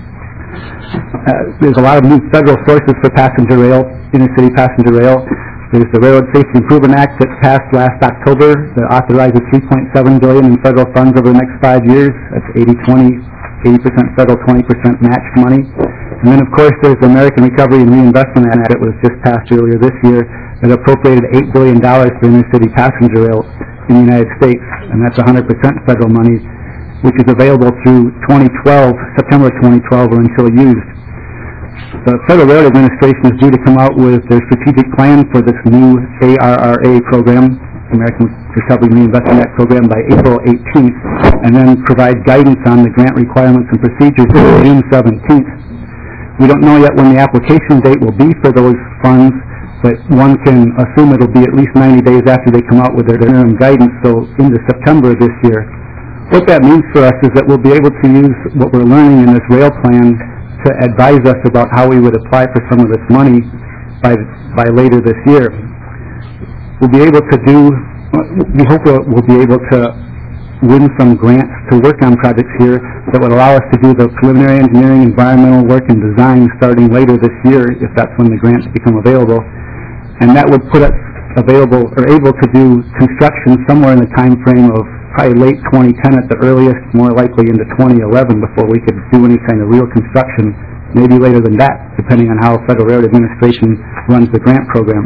There's a lot of new federal sources for passenger rail, inner-city passenger rail. There's the Railroad Safety Improvement Act that passed last October that authorizes $3.7 billion in federal funds over the next 5 years. That's 80-20, 80% federal, 20% matched money. And then, of course, there's the American Recovery and Reinvestment Act that was just passed earlier this year that appropriated $8 billion for inner-city passenger rail in the United States, and that's 100% federal money, which is available through September 2012, or until used. The Federal Railroad Administration is due to come out with their strategic plan for this new ARRA program, American Recovery and Reinvestment Act program, by April 18th, and then provide guidance on the grant requirements and procedures by June 17th. We don't know yet when the application date will be for those funds, but one can assume it'll be at least 90 days after they come out with their interim guidance, so into September this year. What that means for us is that we'll be able to use what we're learning in this rail plan to advise us about how we would apply for some of this money by later this year. We'll be able to we hope we'll be able to win some grants to work on projects here that would allow us to do the preliminary engineering, environmental work, and design starting later this year, if that's when the grants become available. And that would put us able to do construction somewhere in the time frame of probably late 2010 at the earliest, more likely into 2011 before we could do any kind of real construction, maybe later than that, depending on how Federal Railroad Administration runs the grant program.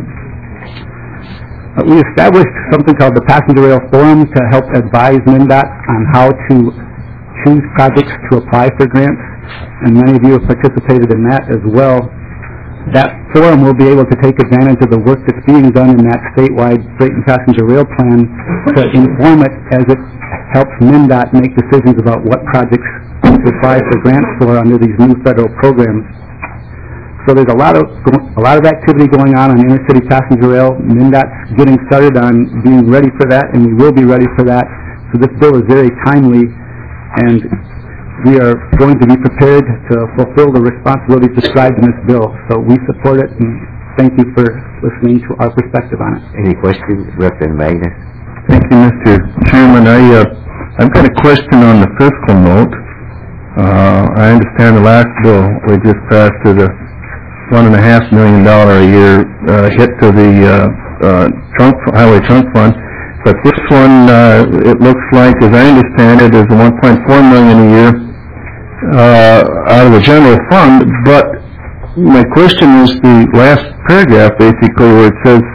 We established something called the Passenger Rail Forum to help advise MnDOT on how to choose projects to apply for grants, and many of you have participated in that as well. That forum will be able to take advantage of the work that's being done in that statewide freight and passenger rail plan to inform it as it helps MnDOT make decisions about what projects to apply for grants for under these new federal programs. So there's a lot of activity going on inner-city passenger rail. MnDOT's getting started on being ready for that, and we will be ready for that. So this bill is very timely, and we are going to be prepared to fulfill the responsibilities described in this bill. So we support it, and thank you for listening to our perspective on it. Any questions, Representative Magnus? Thank you, Mr. Chairman. I've got a question on the fiscal note. I understand the last bill we just passed to the $1.5 million a year hit to the highway trunk fund. But this one, it looks like, as I understand it, is $1.4 million a year out of the general fund. But my question is the last paragraph, basically, where it says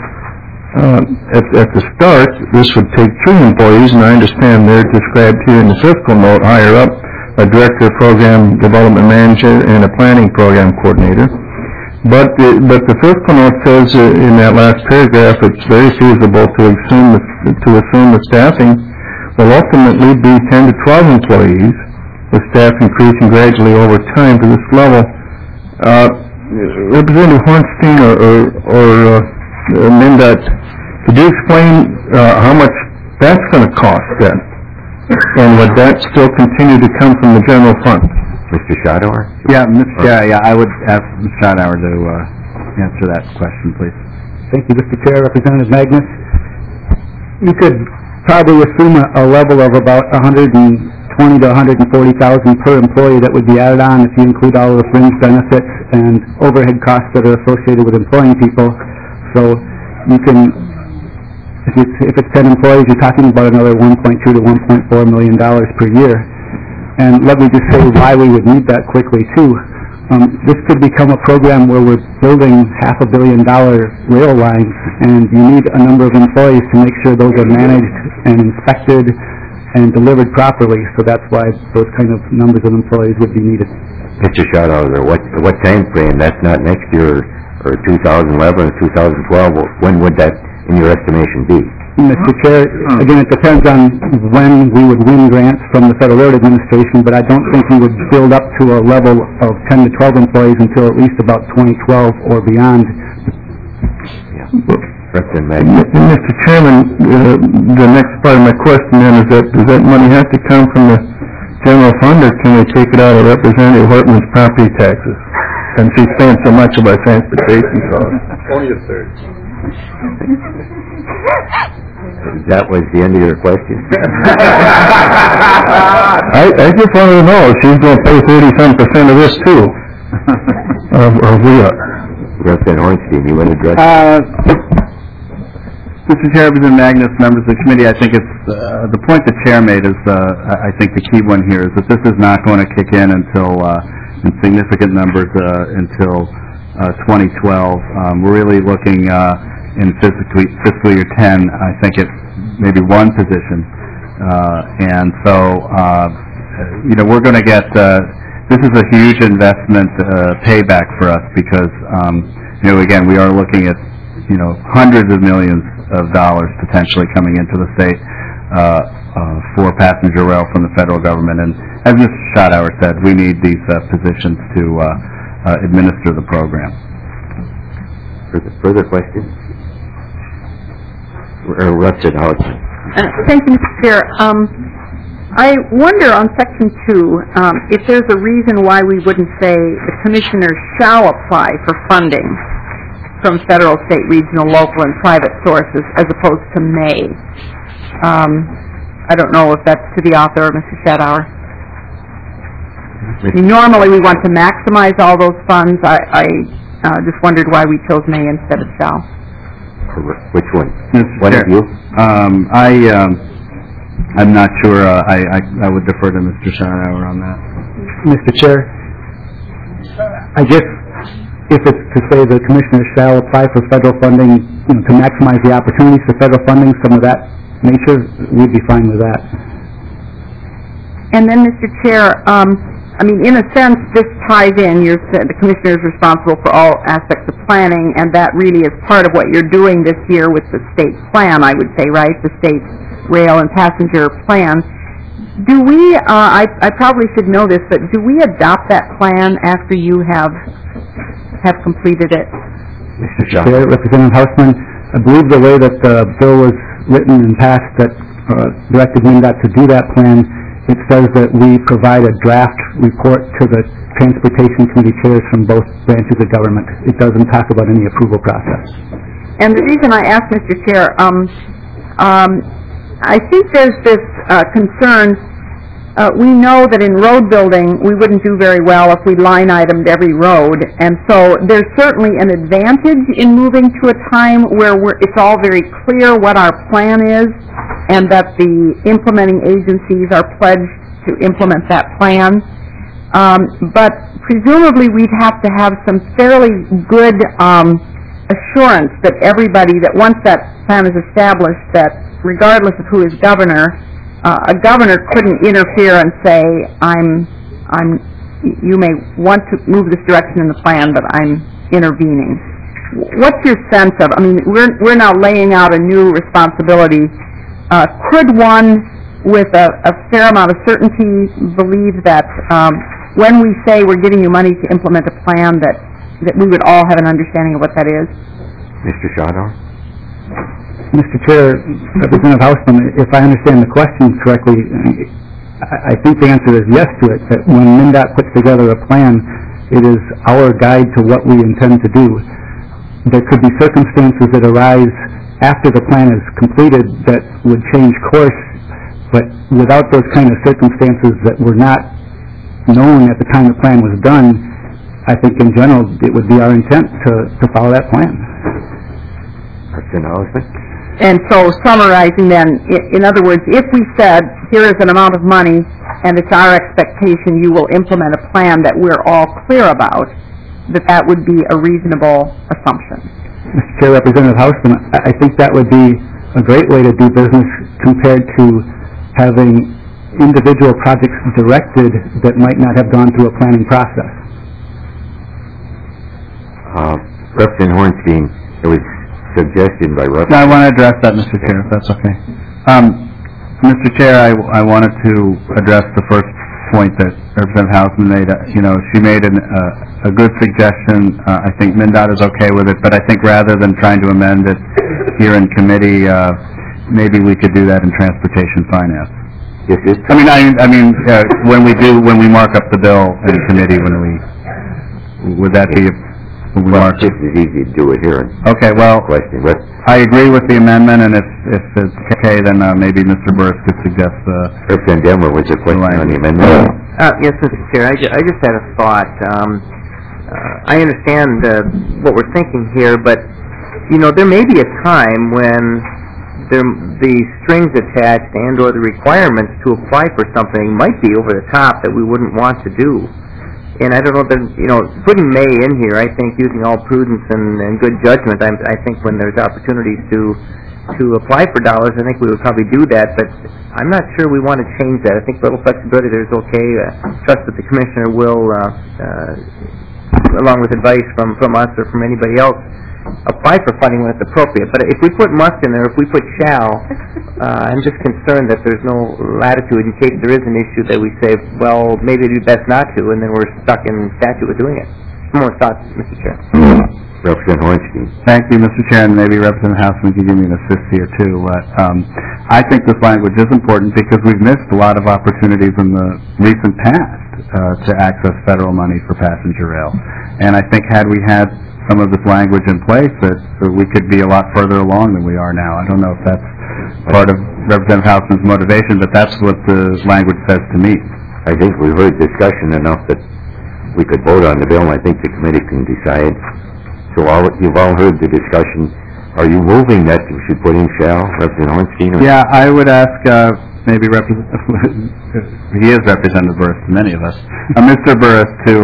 at the start, this would take 3 employees, and I understand they're described here in the fiscal note higher up, a director, program development manager, and a planning program coordinator. But the fiscal note says in that last paragraph it's very feasible to assume the staffing will ultimately be 10 to 12 employees, with staff increasing gradually over time to this level. Representative Hornstein or MnDOT, could you explain how much that's going to cost then? And would that still continue to come from the general fund? Mr. Schadauer? Yeah, I would ask Mr. Schadauer to answer that question, please. Thank you, Mr. Chair. Representative Magnus. You could probably assume a level of about $180,000 $20,000 to $140,000 per employee that would be added on if you include all of the fringe benefits and overhead costs that are associated with employing people. So you can, if it's 10 employees, you're talking about another $1.2 to $1.4 million per year. And let me just say why we would need that quickly too. This could become a program where we're building $500 million rail lines, and you need a number of employees to make sure those are managed and inspected and delivered properly. So that's why those kind of numbers of employees would be needed. Mr. Schotthauser, what time frame? That's not next year or 2011 or 2012. When would that, in your estimation, be? Mr. Chair, again, it depends on when we would win grants from the Federal Road Administration, but I don't think we would build up to a level of 10 to 12 employees until at least about 2012 or beyond. Yeah. Representative Magnus. Mr. Chairman, the next part of my question then is that, does that money have to come from the general fund, or can we take it out of Representative Hortman's property taxes? Since he's paying so much of our transportation costs. Only a third. That was the end of your question? I just wanted to know if she's going to pay 30-some% of this too, or we are. Representative Hornstein, you want to address? Mr. Chair, Representative Magnus, members of the committee, I think it's the point the chair made is I think the key one here is that this is not going to kick in until in significant numbers until 2012. We're really looking in fiscal year 10, I think it's maybe one position. And so, we're going to get, this is a huge investment payback for us because, again, we are looking at, hundreds of millions of dollars potentially coming into the state for passenger rail from the federal government. And as Mr. Schotthauser said, we need these positions to administer the program. Further questions? Representative Hodgson. Thank you, Mr. Chair. I wonder on Section 2 if there's a reason why we wouldn't say the commissioner shall apply for funding from federal, state, regional, local, and private sources as opposed to may. I don't know if that's to the author or Mr. Schotthauser. I mean, normally we want to maximize all those funds. I just wondered why we chose may instead of shall. Which one? One of you? I'm not sure. I would defer to Mr. Schotthauser on that. Mr. Chair, I guess if it's to say the commissioner shall apply for federal funding, to maximize the opportunities for federal funding, some of that nature, we'd be fine with that. And then, Mr. Chair, in a sense, this ties in. The commissioner is responsible for all aspects of planning, and that really is part of what you're doing this year with the state plan, I would say, right? The state rail and passenger plan. Do we, I probably should know this, but do we adopt that plan after you have completed it? Mr. Chair, Representative Hausman, I believe the way that the bill was written and passed that directed MnDOT to do that plan, it says that we provide a draft report to the Transportation Committee chairs from both branches of government. It doesn't talk about any approval process. And the reason I ask, Mr. Chair, I think there's this concern. We know that in road building, we wouldn't do very well if we line-itemed every road, and so there's certainly an advantage in moving to a time where it's all very clear what our plan is, and that the implementing agencies are pledged to implement that plan. But presumably we'd have to have some fairly good assurance that everybody, that once that plan is established, that regardless of who is governor, a governor couldn't interfere and say, you may want to move this direction in the plan, but I'm intervening. What's your sense of, we're now laying out a new responsibility. Could one, with a fair amount of certainty, believe that when we say we're giving you money to implement a plan, that we would all have an understanding of what that is? Mr. Schotthauser? Mr. Chair, Representative Hausman, if I understand the question correctly, I think the answer is yes to it, that when MnDOT puts together a plan, it is our guide to what we intend to do. There could be circumstances that arise after the plan is completed that would change course But without those kind of circumstances that were not known at the time the plan was done, I think in general it would be our intent to follow that plan. And so summarizing then, in other words, if we said, here is an amount of money and it's our expectation you will implement a plan that we're all clear about, that would be a reasonable assumption. Mr. Chair, Representative Hausman, I think that would be a great way to do business compared to having individual projects directed that might not have gone through a planning process. Representative Hornstein, there was suggestion by Representative... I want to address that, Mr. Chair, if that's okay. Mr. Chair, I wanted to address the first point that Representative Hausman made. She made a good suggestion. I think MnDOT is okay with it, but I think rather than trying to amend it here in committee, maybe we could do that in transportation finance. Yes, when we mark up the bill in committee, would that be? Well, it's easy to do it here. Okay, well, I agree with the amendment, and if it's okay, then maybe Mr. Burris could suggest Representative Demmer was a question on the amendment. Yes, Mr. Chair, I just had a thought. I understand what we're thinking here, but, there may be a time when the strings attached and or the requirements to apply for something might be over the top that we wouldn't want to do. And I don't know that, putting may in here, I think using all prudence and good judgment, I think when there's opportunities to apply for dollars, I think we would probably do that, but I'm not sure we want to change that. I think a little flexibility there is okay. Trust that the Commissioner will, along with advice from us or from anybody else, apply for funding when it's appropriate. But if we put must in there, if we put shall, I'm just concerned that there's no latitude in case there is an issue that we say, well, maybe it'd be best not to, and then we're stuck in statute with doing it. More thoughts, Mr. Chair. Representative Hornstein. Thank you, Mr. Chair, and maybe Representative Hausman can give me an assist here, too. But I think this language is important because we've missed a lot of opportunities in the recent past to access federal money for passenger rail. And I think had we had some of this language in place, that we could be a lot further along than we are now. I don't know if that's part of Representative Hausman's motivation, but that's what the language says to me. I think we've heard discussion enough that we could vote on the bill, and I think the committee can decide. So you've all heard the discussion. Are you moving that we should put in shall, Representative Hornstein? Yeah, I would ask maybe he is Representative Burris to many of us, Mr. Burris to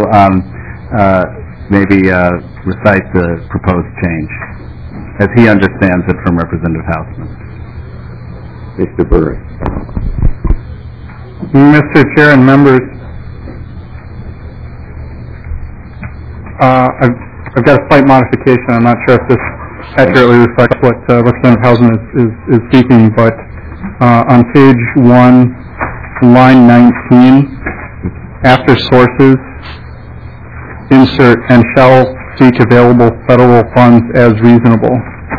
maybe recite the proposed change as he understands it from Representative Hausman. Mr. Burris. Mr. Chair and members, I've got a slight modification. I'm not sure if this accurately reflects what Representative Hausman is seeking, but on page 1, line 19, after sources, insert and shall seek available federal funds as reasonable.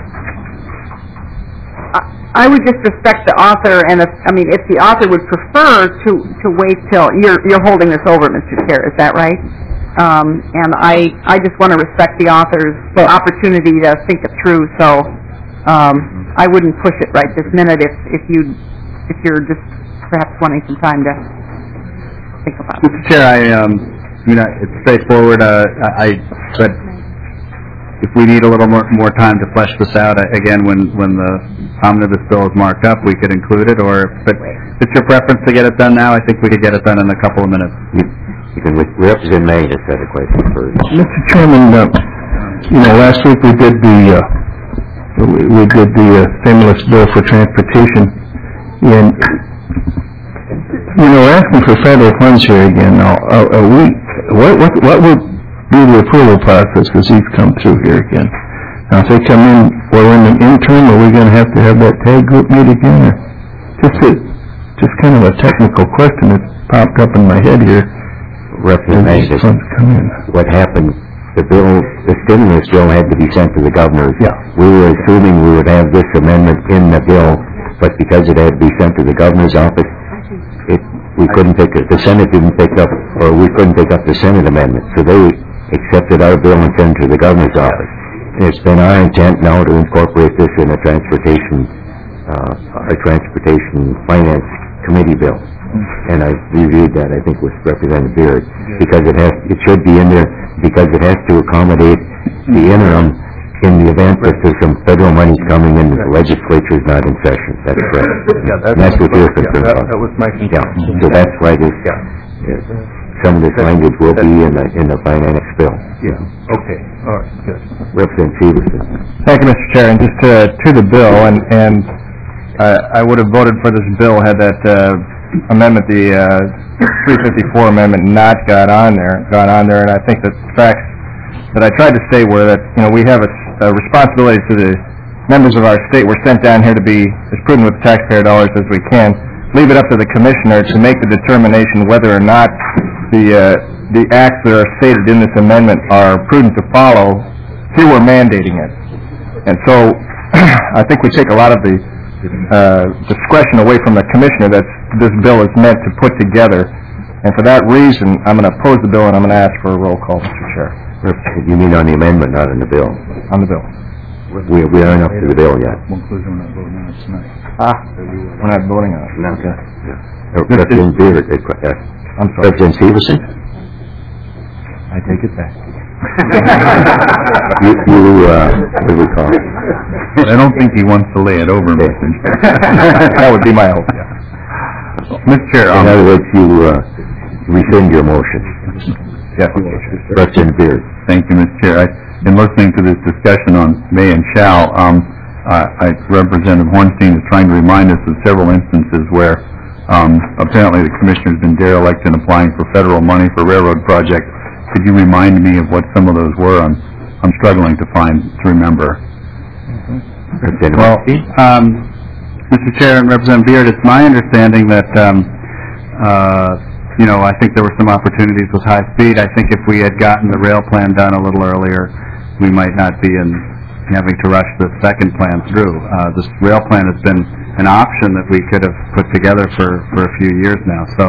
I would just respect the author, and if the author would prefer to wait till you're holding this over, Mr. Chair, is that right? And I just want to respect the author's opportunity to think it through. So I wouldn't push it right this minute if you're just perhaps wanting some time to think about it. Mr. Chair, it's straightforward. But if we need a little more time to flesh this out, again, when the omnibus bill is marked up, we could include it. Or if it's your preference to get it done now, I think we could get it done in a couple of minutes. You can Representative Magnus had a question first. Mr. Chairman, last week we did the stimulus bill for transportation, and we're asking for federal funds here again. Now, what would be the approval process as these come through here again? Now, if they come in, we're in the interim, are we going to have that tag group meet again? Or just kind of a technical question that popped up in my head here. Representative Magnus, what happened, the stimulus bill had to be sent to the governors. Yeah. We were assuming we would have this amendment in the bill, but because it had to be sent to the governor's office, we couldn't pick it. The Senate didn't pick up, or we couldn't pick up the Senate amendment. So they accepted our bill and sent it to the governor's office. And it's been our intent now to incorporate this in a transportation finance committee bill. And I reviewed that, I think, with Representative Beard, because it should be in there, because it has to accommodate the interim in the event that there's some federal money coming in that the legislature is not in session. That's correct. And that's what you're concerned about. That was my concern. Yeah, so that's why this, some of this language will be in the finance bill. Yeah, okay, all right, good. Representative Stevenson. Thank you, Mr. Chair. And just to the bill, and I would have voted for this bill had that amendment, the 354 amendment, not gone on there. And I think that the facts that I tried to say were that, we have a responsibility to the members of our state. We're sent down here to be as prudent with taxpayer dollars as we can. Leave it up to the commissioner to make the determination whether or not the acts that are stated in this amendment are prudent to follow. Here we're mandating it. And so I think we take a lot of the discretion away from the commissioner that this bill is meant to put together. And for that reason, I'm going to oppose the bill, and I'm going to ask for a roll call, Mr. Chair. You mean on the amendment, not on the bill? On the bill. We aren't up to the bill yet. We're not voting on it tonight. We're not voting on it. No. Okay. Representative Beard, I'm sorry. Representative Stevenson? I take it back. What do we call it? I don't think he wants to lay it over, Mr. Chair. That would be my hope, yeah. Mr. Chair, in other words, you rescind your motion. Yes. Representative Beard. Thank you, Mr. Chair. In listening to this discussion on may and shall, Representative Hornstein is trying to remind us of several instances where apparently the commissioner has been derelict in applying for federal money for railroad projects. Could you remind me of what some of those were? I'm struggling to remember. Well, Mr. Chair and Representative Beard, it's my understanding that I think there were some opportunities with high speed. I think if we had gotten the rail plan done a little earlier, we might not be having to rush the second plan through. This rail plan has been an option that we could have put together for a few years now. So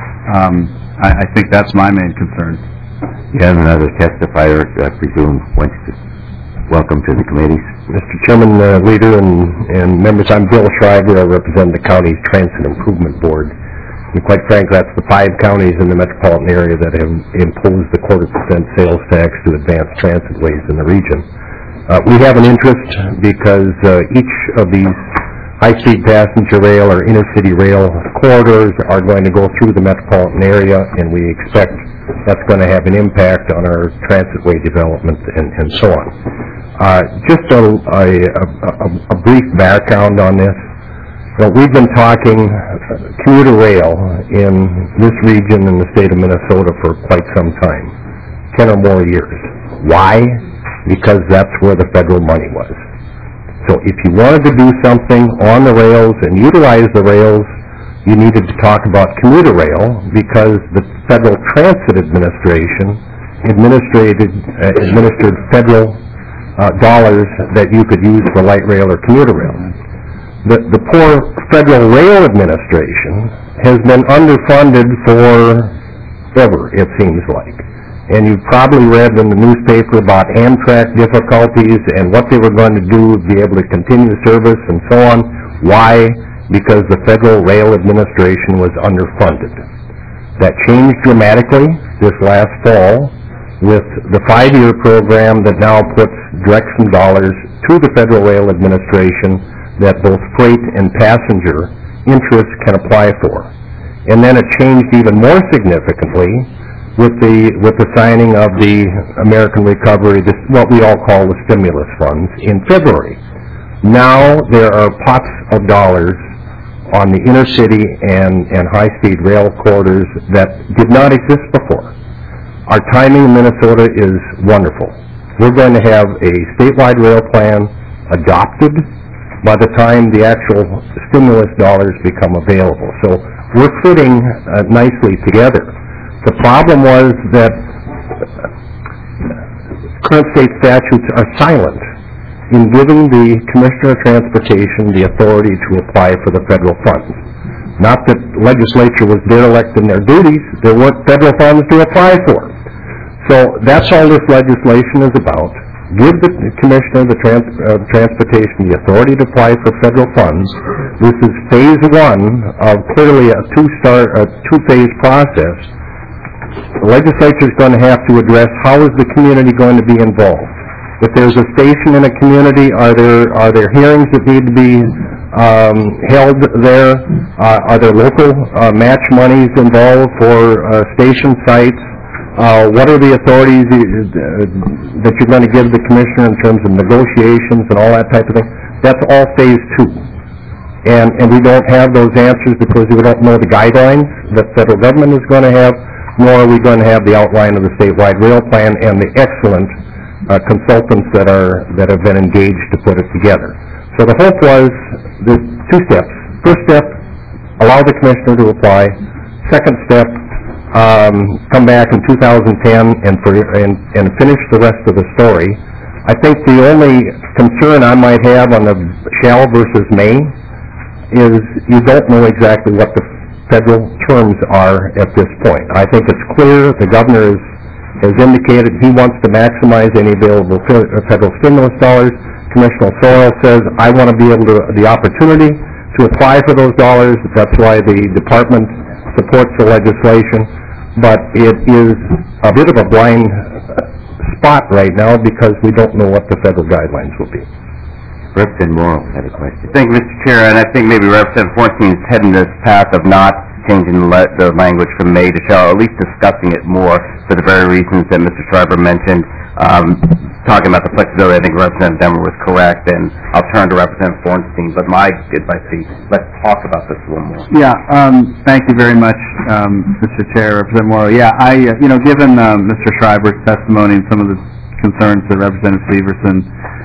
I think that's my main concern. You have another testifier, I presume, welcome to the committee. Mr. Chairman, Leader, and members, I'm Bill Shriver. I represent the county's Transit Improvement Board. And quite frankly, that's the 5 counties in the metropolitan area that have imposed the 0.25% sales tax to advanced transitways in the region. We have an interest because each of these high-speed passenger rail or intercity rail corridors are going to go through the metropolitan area, and we expect that's going to have an impact on our transitway development and so on. Just a brief background on this. We've been talking commuter rail in this region in the state of Minnesota for quite some time, 10 or more years. Why? Because that's where the federal money was. So if you wanted to do something on the rails and utilize the rails, you needed to talk about commuter rail because the Federal Transit Administration administered federal dollars that you could use for light rail or commuter rail. The poor Federal Rail Administration has been underfunded forever, it seems like. And you've probably read in the newspaper about Amtrak difficulties and what they were going to do to be able to continue service and so on. Why? Because the Federal Rail Administration was underfunded. That changed dramatically this last fall with the 5-year program that now puts direct some dollars to the Federal Rail Administration that both freight and passenger interests can apply for. And then it changed even more significantly with the signing of the American Recovery, what we all call the stimulus funds, in February. Now there are pots of dollars on the intercity and high-speed rail corridors that did not exist before. Our timing in Minnesota is wonderful. We're going to have a statewide rail plan adopted by the time the actual stimulus dollars become available. So we're fitting nicely together. The problem was that current state statutes are silent in giving the Commissioner of Transportation the authority to apply for the federal funds. Not that legislature was derelict in their duties, there weren't federal funds to apply for. So that's all this legislation is about. give the Commissioner of Transportation the authority to apply for federal funds. This is phase one of clearly a two-phase process. The legislature is going to have to address how is the community going to be involved. If there's a station in a community, are there hearings that need to be held there? Are there local match monies involved for station sites? What are the authorities that you're going to give the Commissioner in terms of negotiations and all that type of thing? That's all phase two. And we don't have those answers because we don't know the guidelines that federal government is going to have, nor are we going to have the outline of the statewide rail plan and the excellent consultants that have been engaged to put it together. So the hope was there's two steps. First step, allow the Commissioner to apply. Second step, come back in 2010 and finish the rest of the story. I think the only concern I might have on the shall versus may is you don't know exactly what the federal terms are at this point. I think it's clear the Governor has indicated he wants to maximize any available federal stimulus dollars. Commissioner Soil says, I want to be able to the opportunity to apply for those dollars. That's why the department supports the legislation. But it is a bit of a blind spot right now because we don't know what the federal guidelines will be. Representative Morrow had a question. Thank you, Mr. Chair, and I think maybe Representative Hornstein is heading this path of not changing the language from may to shall, or at least discussing it more for the very reasons that Mr. Schreiber mentioned. Talking about the flexibility, I think Representative Demmer was correct, and I'll turn to Representative Hornstein, but my advice is let's talk about this a little more. Yeah, thank you very much, Mr. Chair, Representative Morrow. Yeah, given Mr. Schreiber's testimony and some of the concerns that Representative Severson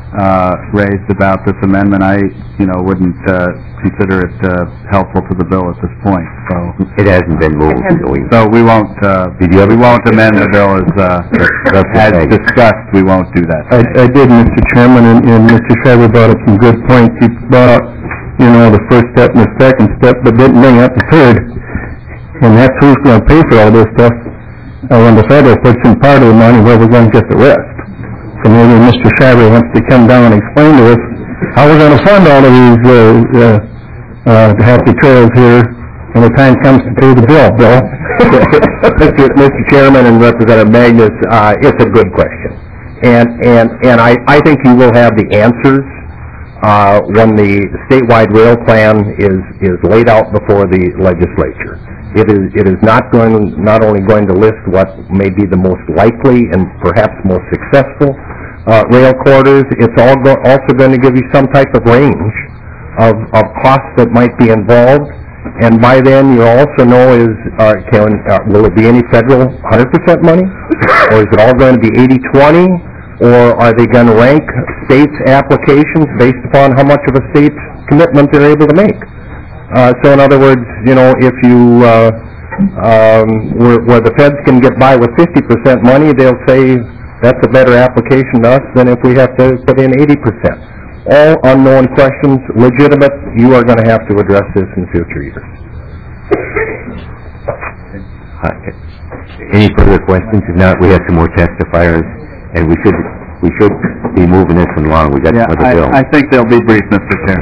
raised about this amendment, I wouldn't consider it helpful to the bill at this point. So it hasn't been moved. So we won't amend the bill as discussed. We won't do that. I did, Mr. Chairman, and Mr. Schreiber brought up some good points. He brought up, the first step and the second step, but didn't bring up the third. And that's who's going to pay for all this stuff. When the federal puts in part of the money, where we're going to get the rest. So maybe Mr. Schreiber wants to come down and explain to us how we're going to fund all of these happy trails here when the time comes to pay the bill. Bill? Mr. Chairman and Representative Magnus, it's a good question. And I think you will have the answers when the statewide rail plan is laid out before the legislature. It is not only going to list what may be the most likely and perhaps most successful rail corridors, it's also going to give you some type of range of costs that might be involved. And by then you'll also know will it be any federal 100% money? Or is it all going to be 80-20? Or are they going to rank states' applications based upon how much of a state's commitment they're able to make? So in other words, if you, where the feds can get by with 50% money, they'll say that's a better application to us than if we have to put in 80%. All unknown questions, legitimate. You are going to have to address this in future years. Any further questions? If not, we have some more testifiers, and we should be moving this one along. We got some other bills. I think they'll be brief, Mr. Chair.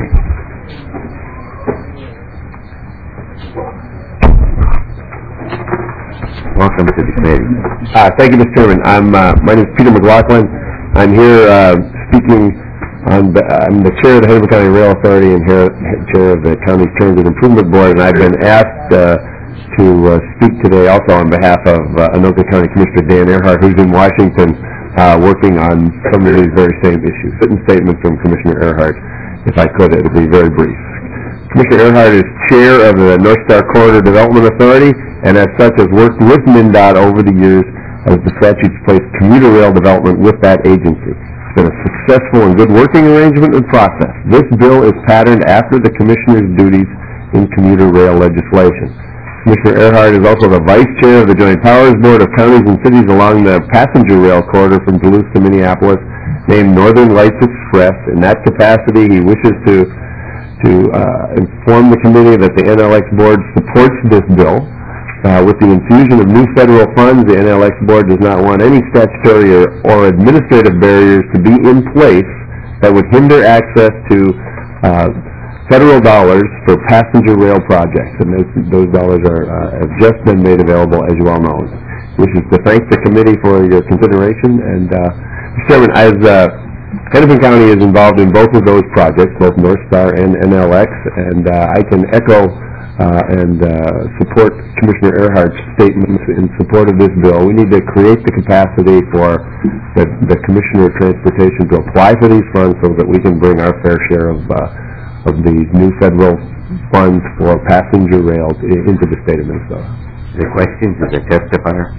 Welcome to the committee. Thank you, Mr. Chairman. My name is Peter McLaughlin. I'm here speaking I'm the chair of the Hennepin County Rail Authority and chair of the County's Transit Improvement Board, and I've been asked to speak today also on behalf of Anoka County Commissioner Dan Earhart, who's in Washington working on some of these very same issues. Written statement from Commissioner Earhart. If I could, it would be very brief. Commissioner Earhart is chair of the North Star Corridor Development Authority, and as such has worked with MnDOT over the years as the statutes place commuter rail development with that agency. It's been a successful and good working arrangement and process. This bill is patterned after the Commissioner's duties in commuter rail legislation. Commissioner Earhart is also the vice chair of the Joint Powers Board of Counties and Cities along the passenger rail corridor from Duluth to Minneapolis, named Northern Lights Express. In that capacity, he wishes to inform the committee that the NLX board supports this bill With the infusion of new federal funds, the NLX board does not want any statutory or administrative barriers to be in place that would hinder access to federal dollars for passenger rail projects, and those dollars have just been made available, as you all know. Wishes to thank the committee for your consideration, and Mr. Chairman, as Hennepin County is involved in both of those projects, both North Star and NLX, and I can echo and support Commissioner Earhart's statements in support of this bill. We need to create the capacity for the Commissioner of Transportation to apply for these funds so that we can bring our fair share of these new federal funds for passenger rails into the state of Minnesota. The questions of the testifier?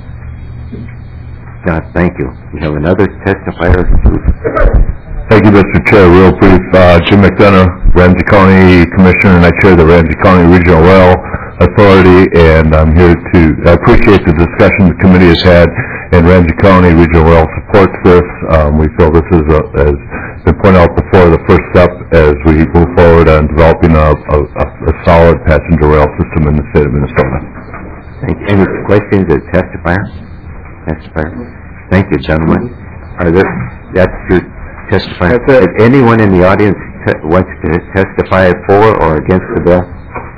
No, thank you. We have another testifier. Thank you, Mr. Chair. Real brief, Jim McDonough, Ramsey County Commissioner, and I chair the Ramsey County Regional Rail Authority, and I'm here to appreciate the discussion the committee has had, and Ramsey County Regional Rail supports this. We feel this is, as been pointed out before, the first step as we move forward on developing a solid passenger rail system in the state of Minnesota. Thank you. Any questions of the testifier? Thank you, gentlemen. That's your testifier. If anyone in the audience wants to testify for or against the bill?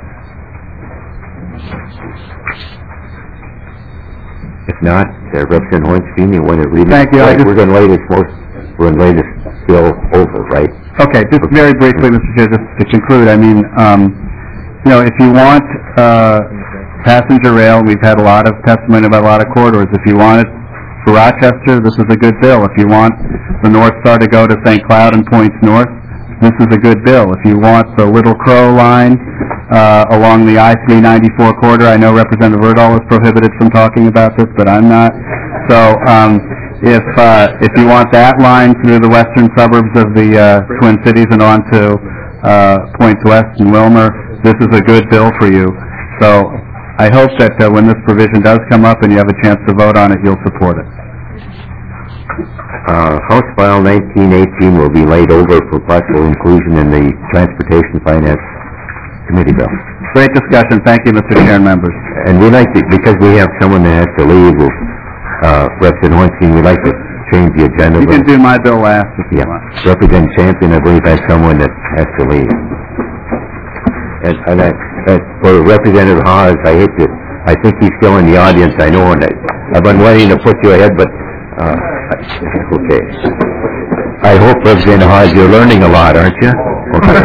If not, Representative Hornstein, you want to read it? Thank you. We're going to lay this bill over, right? Okay, just very briefly, Mr. Chair, just to conclude, I mean, if you want passenger rail, we've had a lot of testimony about a lot of corridors. If you want it for Rochester, this is a good bill. If you want the North Star to go to St. Cloud and points north, this is a good bill. If you want the Little Crow line along the I-394 corridor, I know Representative Erdahl is prohibited from talking about this, but I'm not. So if you want that line through the western suburbs of the Twin Cities and on to Points West and Wilmer, this is a good bill for you. So I hope that when this provision does come up and you have a chance to vote on it, you'll support it. House File 1918 will be laid over for possible inclusion in the Transportation Finance Committee bill. Great discussion. Thank you, Mr. Chair and members. And we'd like to, because we have someone that has to leave, Representative Hornstein, we'd like to change the agenda. You can do my bill last if you want. Representative Champion, I believe, has someone that has to leave. And for Representative Hawes, I think he's still in the audience, I know, and I've been waiting to put you ahead, but, okay. I hope, Representative Hawes, you're learning a lot, aren't you? Okay.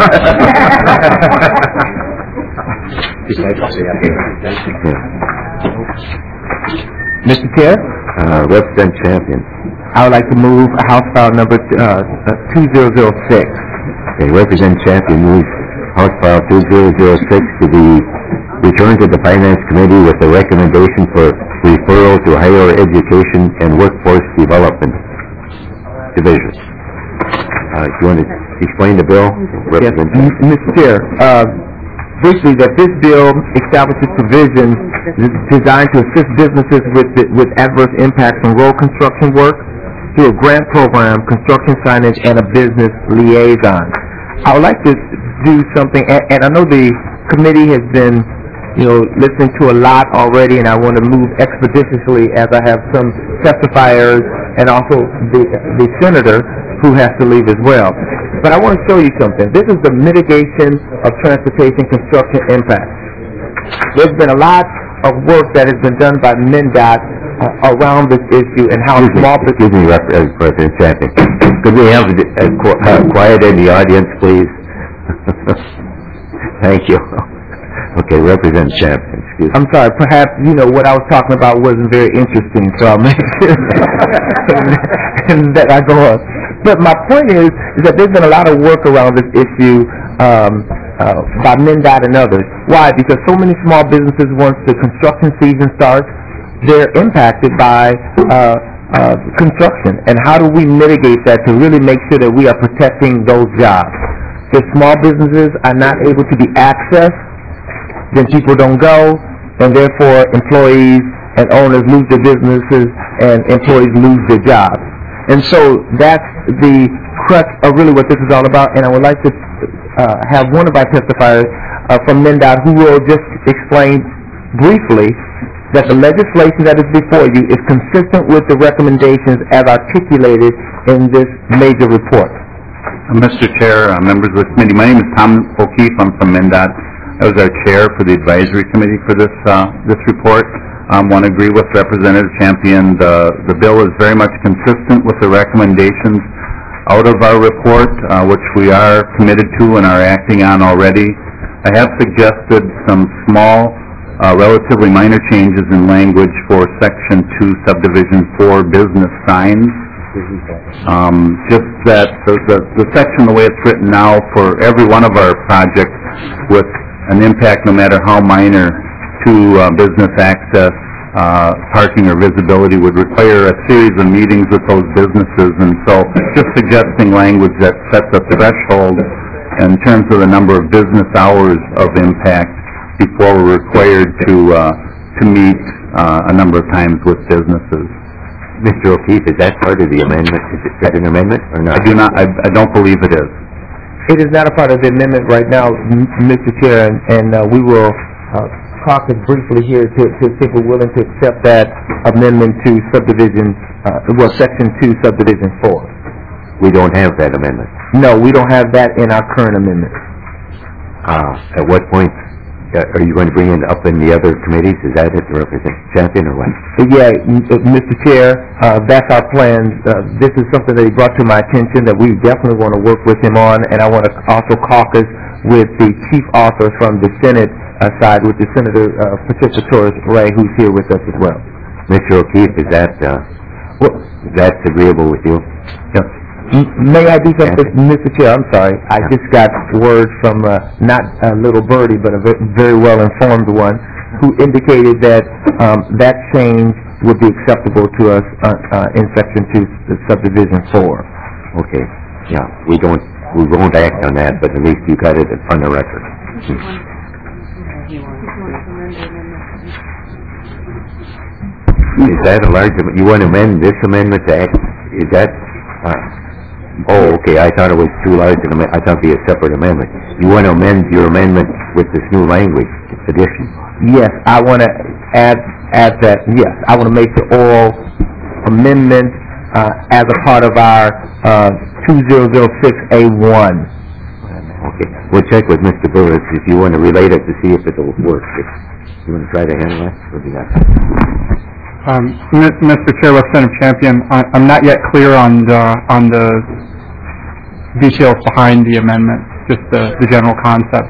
Mr. Chair? Representative Champion. I would like to move House File number 2006. Okay, Representative Champion moves House File 2006 to be returned to the Finance Committee with a recommendation for referral to Higher Education and Workforce Development Division. Do you want to explain the bill? Yes, Mr. Chair. Briefly, that this bill establishes provisions designed to assist businesses with adverse impacts from road construction work through a grant program, construction signage, and a business liaison. I would like to do something, and I know the committee has been, listening to a lot already, and I want to move expeditiously as I have some testifiers and also the senator who has to leave as well. But I want to show you something. This is the mitigation of transportation construction impacts. There's been a lot of work that has been done by MnDOT around this issue and how small... Excuse me, President Champion. Could we have quiet in the audience, please? Thank you. Okay, Representative Champion, excuse me. I'm sorry, perhaps, what I was talking about wasn't very interesting, so I'll make sure that I go on. But my point is that there's been a lot of work around this issue by MnDOT and others. Why? Because so many small businesses, once the construction season starts, they're impacted by construction. And how do we mitigate that to really make sure that we are protecting those jobs? If small businesses are not able to be accessed, then people don't go, and therefore employees and owners lose their businesses and employees lose their jobs. And so that's the crux of really what this is all about, and I would like to have one of our testifiers from MnDOT who will just explain briefly that the legislation that is before you is consistent with the recommendations as articulated in this major report? Mr. Chair, members of the committee, my name is Tom O'Keefe. I'm from MnDOT. I was our chair for the advisory committee for this report. Want to agree with Representative Champion. The bill is very much consistent with the recommendations out of our report, which we are committed to and are acting on already. I have suggested some small, relatively minor changes in language for Section 2, Subdivision 4, business signs. Just that the section, the way it's written now, for every one of our projects with an impact, no matter how minor, to business access, parking or visibility, would require a series of meetings with those businesses. And so just suggesting language that sets a threshold in terms of the number of business hours of impact before we're required to meet a number of times with businesses. Mr. O'Keefe, is that part of the amendment? Is that an amendment or not? I do not. I don't believe it is. It is not a part of the amendment right now, Mr. Chair, and we will caucus briefly here to see if we're willing to accept that amendment to subdivision, Section 2, Subdivision 4. We don't have that amendment. No, we don't have that in our current amendment. At what point are you going to bring it up in the other committees? Is that it, Representative Champion, or what? Yeah, Mr. Chair, that's our plan. This is something that he brought to my attention that we definitely want to work with him on, and I want to also caucus with the chief author from the Senate side, which is Senator Patricia Torres Ray, who's here with us as well. Mr. O'Keefe, is that agreeable with you? Yes. May I do something, Mr. Chair? I'm sorry. I just got word from not a little birdie, but a very well-informed one, who indicated that that change would be acceptable to us in Section 2, Subdivision 4. Okay. Yeah. We won't act on that, but at least you got it on the record. Is that a large amendment? You want to amend this amendment to act? Is that? Oh, okay. I thought it was too large an amendment. I thought it would be a separate amendment. You want to amend your amendment with this new language addition? Yes, I want to add that. Yes, I want to make the oral amendment as a part of our 2006A1. Okay. We'll check with Mr. Burris if you want to relate it to see if it will work. If you want to try to handle that, we'll do that. Mr. Chair, Representative Champion, I'm not yet clear on the details behind the amendment, just the general concept.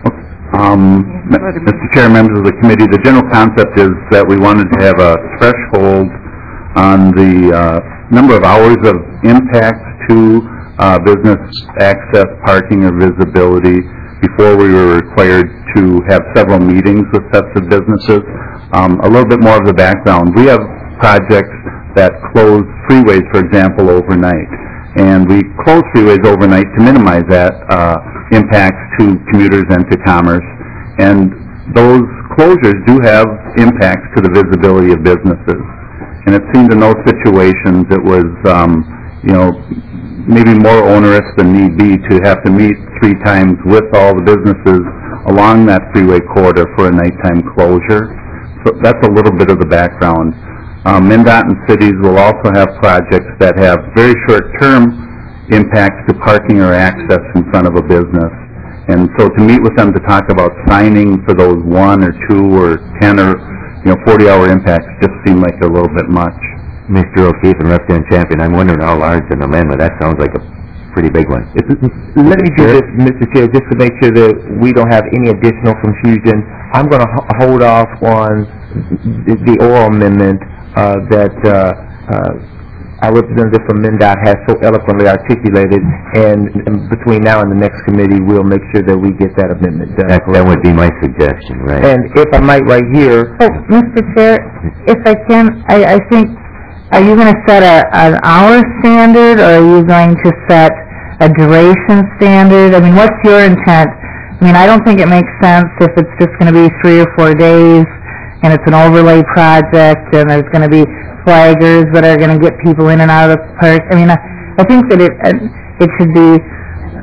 Mr. Chair, members of the committee, the general concept is that we wanted to have a threshold on the number of hours of impact to business access, parking, or visibility before we were required to have several meetings with sets of businesses. A little bit more of the background. We have projects that close freeways, for example, overnight. And we close freeways overnight to minimize that impacts to commuters and to commerce. And those closures do have impacts to the visibility of businesses. And it seemed in those situations it was, maybe more onerous than need be to have to meet 3 times with all the businesses along that freeway corridor for a nighttime closure. So that's a little bit of the background. MnDOT and cities will also have projects that have very short-term impacts to parking or access in front of a business. And so to meet with them to talk about signing for those 1 or 2 or 10 or 40-hour impacts just seemed like a little bit much. Mr. O'Keefe and Representative Champion, I'm wondering how large an amendment. That sounds like a pretty big one. Let me do this, Mr. Chair, just to make sure that we don't have any additional confusion. I'm going to hold off on the oral amendment that our representative from MnDOT has so eloquently articulated, and between now and the next committee, we'll make sure that we get that amendment done. That would be my suggestion, right? And if I might right here... Oh, Mr. Chair, if I can, I think, are you going to set an hour standard, or are you going to set a duration standard? I mean, what's your intent? I mean, I don't think it makes sense if it's just going to be 3 or 4 days, and it's an overlay project, and there's going to be flaggers that are going to get people in and out of the park. I mean, I think that it should be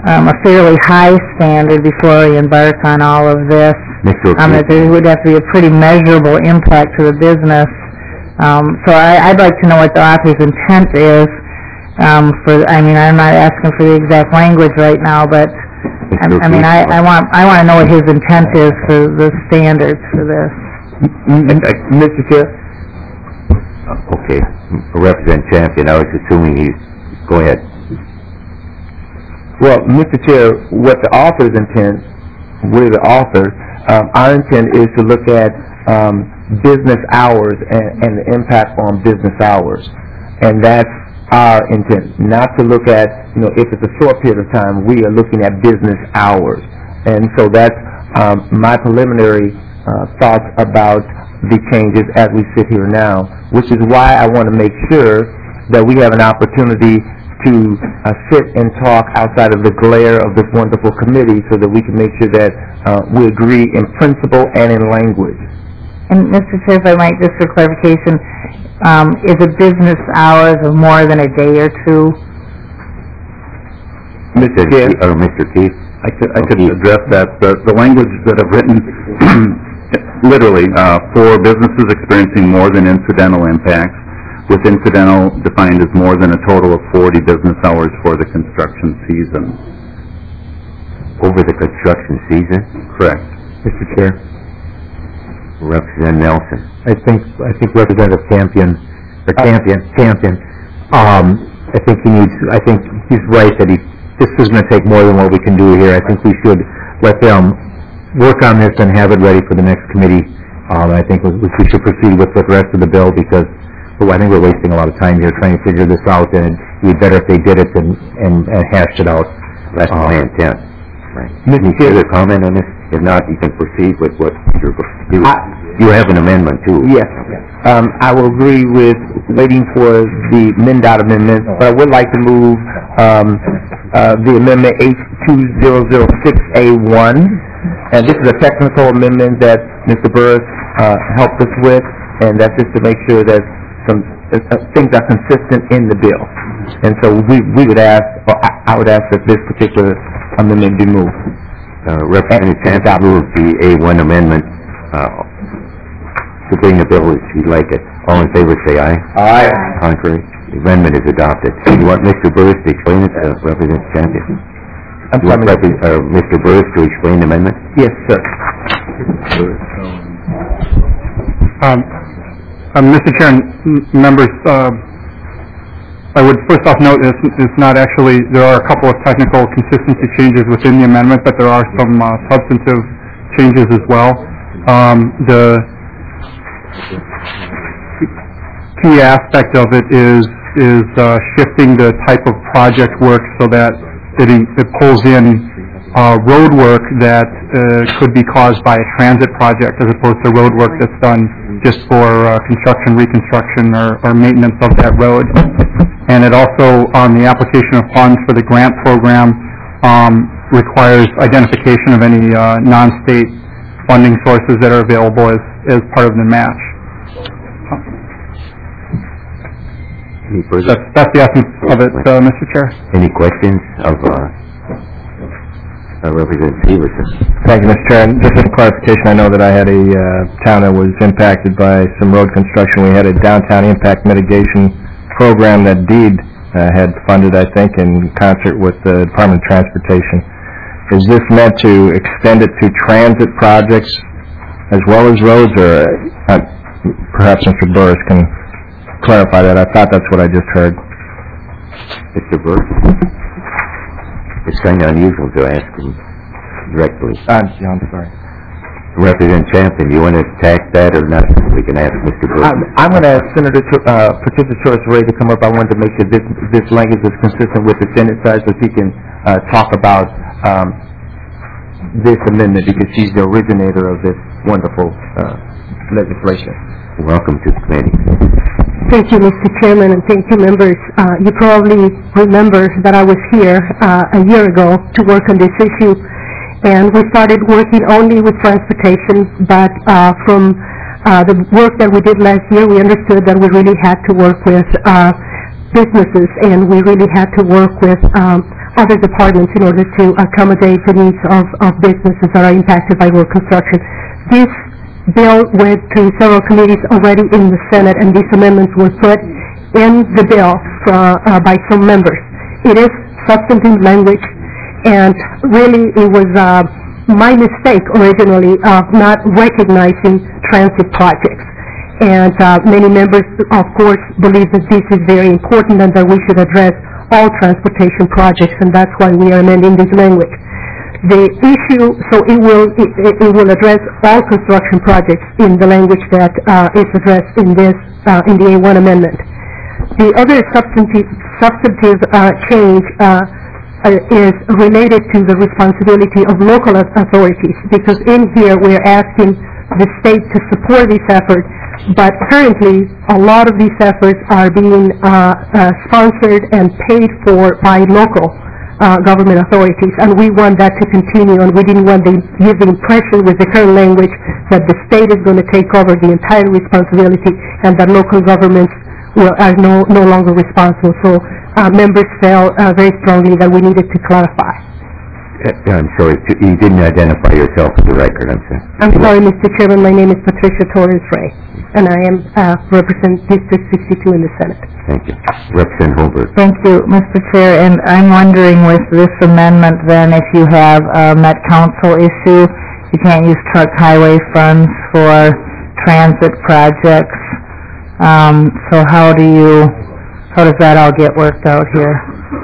a fairly high standard before we embark on all of this. That there would have to be a pretty measurable impact to the business. So I'd like to know what the author's intent is. I'm not asking for the exact language right now, but I want to know what his intent is for the standards for this. Mr. Chair? Okay. Representative Champion, I was assuming go ahead. Well, Mr. Chair, what the author's intent, we're the author, our intent is to look at business hours and the impact on business hours. And that's our intent, not to look at, if it's a short period of time, we are looking at business hours. And so that's my preliminary thoughts about the changes as we sit here now, which is why I want to make sure that we have an opportunity to sit and talk outside of the glare of this wonderful committee so that we can make sure that we agree in principle and in language. And Mr. Chair, if I might, just for clarification, is it business hours of more than a day or two? Mr. Keith? I could address that. The language that I've written, literally, for businesses experiencing more than incidental impacts, with incidental defined as more than a total of 40 business hours for the construction season. Over the construction season? Correct. Mr. Chair. Representative Nelson. I think Representative Champion, I think he's right that this is going to take more than what we can do here. I think we should let them work on this and have it ready for the next committee. I think we should proceed with the rest of the bill because I think we're wasting a lot of time here trying to figure this out, and it would be better if they did it and hashed it out. That's my intent. Right. Any further comment on this? If not, you can proceed with what you're going to do. You have an amendment, too. Yes. I will agree with waiting for the MnDOT amendment, but I would like to move the amendment H2006A1. And this is a technical amendment that Mr. Burris helped us with, and that's just to make sure that some things are consistent in the bill. And so we would ask, or I would ask that this particular amendment be moved. Representative Champion moved the A1 amendment to bring the bill as you'd like it. All in favor say aye. Aye. Contrary? The amendment is adopted. You want Mr. Burris to explain it, Representative Champion? You want Mr. Burris to explain the amendment? Yes, sir. Mr. Chair and members, I would first off note it's not actually, there are a couple of technical consistency changes within the amendment, but there are some substantive changes as well. The key aspect of it is shifting the type of project work so that it pulls in road work that could be caused by a transit project as opposed to road work that's done just for construction, reconstruction, or maintenance of that road. And it also, on the application of funds for the grant program, requires identification of any non-state funding sources that are available as part of the match. Any further? That's the essence of it, Mr. Chair. Any questions of Representative Peterson? Thank you, Mr. Chair. And just as clarification, I know that I had a town that was impacted by some road construction. We had a downtown impact mitigation program that DEED had funded, I think, in concert with the Department of Transportation. Is this meant to extend it to transit projects as well as roads, or perhaps Mr. Burris can clarify that? I thought that's what I just heard. Mr. Burris? It's kind of unusual to ask him directly. I'm sorry. Representative Champion, you want to attack that or not? We can ask Mr. Burris. I'm going to ask Senator Patricia Choice Ray to come up. I wanted to make sure this language is consistent with the Senate side so she can talk about this amendment because she's the originator of this wonderful legislation. Welcome to the committee. Thank you, Mr. Chairman, and thank you, members. You probably remember that I was here a year ago to work on this issue, and we started working only with transportation, but from the work that we did last year, we understood that we really had to work with businesses, and we really had to work with other departments in order to accommodate the needs of businesses that are impacted by road construction. This bill went through several committees already in the Senate, and these amendments were put in the bill by some members. It is substantive language, and really it was my mistake originally of not recognizing transit projects. And many members, of course, believe that this is very important and that we should address all transportation projects, and that's why we are amending this language. The issue, so it will address all construction projects in the language that is addressed in this in the A1 amendment. The other substantive change is related to the responsibility of local authorities, because in here we're asking the state to support this effort, but currently a lot of these efforts are being sponsored and paid for by local government authorities, and we want that to continue, and we didn't want to give the impression with the current language that the state is going to take over the entire responsibility and that local governments are no longer responsible. So members felt very strongly that we needed to clarify. I'm sorry, you didn't identify yourself for the record, I'm sorry. I'm sorry, Mr. Chairman, my name is Patricia Torres-Ray, and I am represent District 62 in the Senate. Thank you. Representative Holbrook. Thank you, Mr. Chair, and I'm wondering with this amendment then if you have a Met Council issue, you can't use truck highway funds for transit projects. So how does that all get worked out here?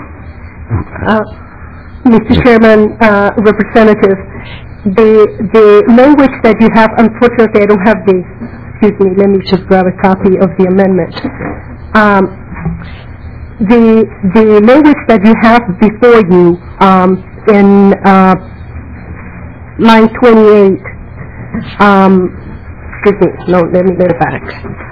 Mr. Chairman, Representative, the language that you have, unfortunately I don't have the, excuse me, let me just grab a copy of the amendment. The language that you have before you in line 28, excuse me, no, let me get it back.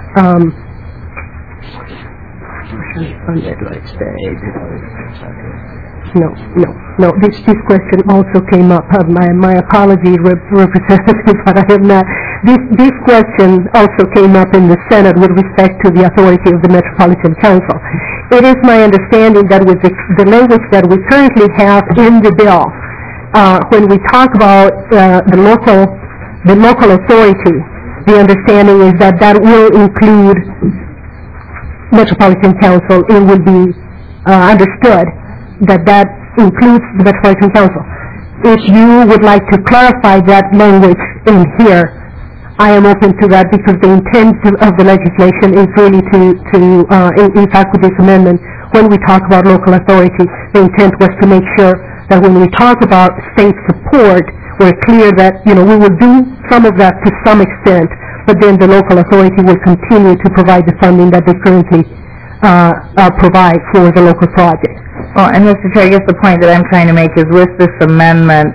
No, this question also came up. My apologies, Representative, but I have not. This question also came up in the Senate with respect to the authority of the Metropolitan Council. It is my understanding that with the language that we currently have in the bill, when we talk about the local authority, the understanding is that that will include Metropolitan Council. It will be understood that includes the Metropolitan Council. If you would like to clarify that language in here, I am open to that, because the intent of the legislation is really in fact with this amendment, when we talk about local authority, the intent was to make sure that when we talk about state support, we're clear that, we will do some of that to some extent, but then the local authority will continue to provide the funding that they currently provide for the local project. Well, and Mr. Chair, I guess the point that I'm trying to make is with this amendment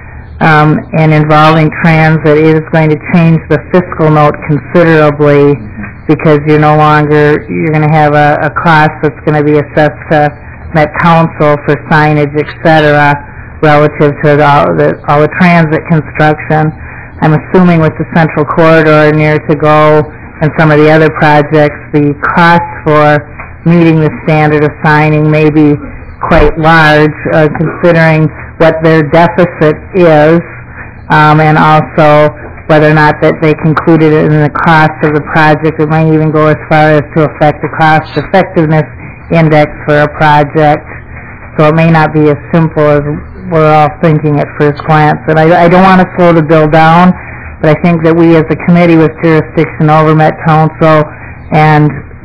and involving transit, it is going to change the fiscal note considerably, because you're going to have a cost that's going to be assessed to Met Council for signage, etc., relative to all the transit construction. I'm assuming with the Central Corridor near to go and some of the other projects, the cost for meeting the standard of signing may be quite large, considering what their deficit is, and also whether or not that they concluded it in the cost of the project. It might even go as far as to affect the cost effectiveness index for a project. So it may not be as simple as we're all thinking at first glance. And I don't want to slow the bill down, but I think that we as a committee with jurisdiction over Met Council and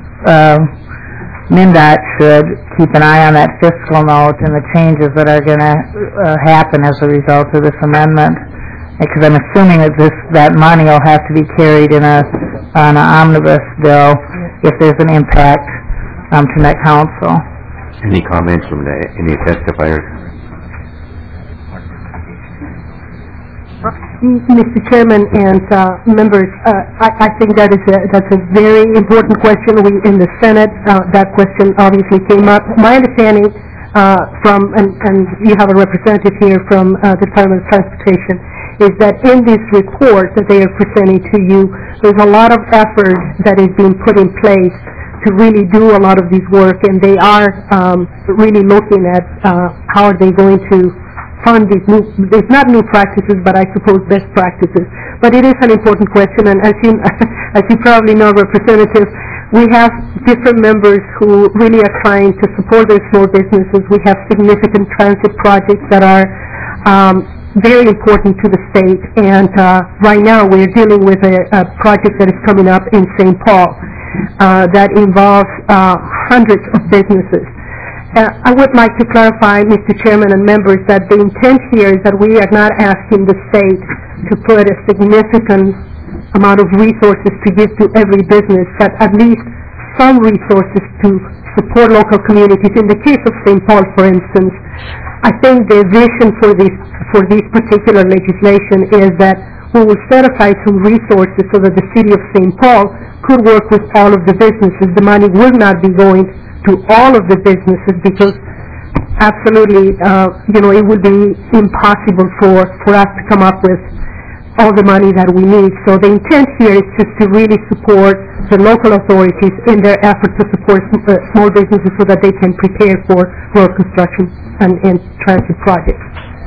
MnDOT should keep an eye on that fiscal note and the changes that are going to happen as a result of this amendment. Because I'm assuming that that money will have to be carried on an omnibus bill if there's an impact to Met Council. Any comments from any testifiers? Mr. Chairman and members, I think that's a very important question. In the Senate, that question obviously came up. My understanding and you have a representative here from the Department of Transportation, is that in this report that they are presenting to you, there's a lot of effort that is being put in place to really do a lot of this work, and they are really looking at how are they going to fund these new, it's not new practices, but I suppose best practices. But it is an important question, and as you probably know, Representative, we have different members who really are trying to support their small businesses. We have significant transit projects that are very important to the state, and right now we're dealing with a project that is coming up in St. Paul that involves hundreds of businesses. I would like to clarify, Mr. Chairman and members, that the intent here is that we are not asking the state to put a significant amount of resources to give to every business, but at least some resources to support local communities. In the case of St. Paul, for instance, I think the vision for this particular legislation is that we will set aside some resources so that the city of St. Paul could work with all of the businesses. The money will not be going to all of the businesses because absolutely, it would be impossible for us to come up with all the money that we need. So the intent here is just to really support the local authorities in their effort to support small businesses so that they can prepare for road construction and transit projects.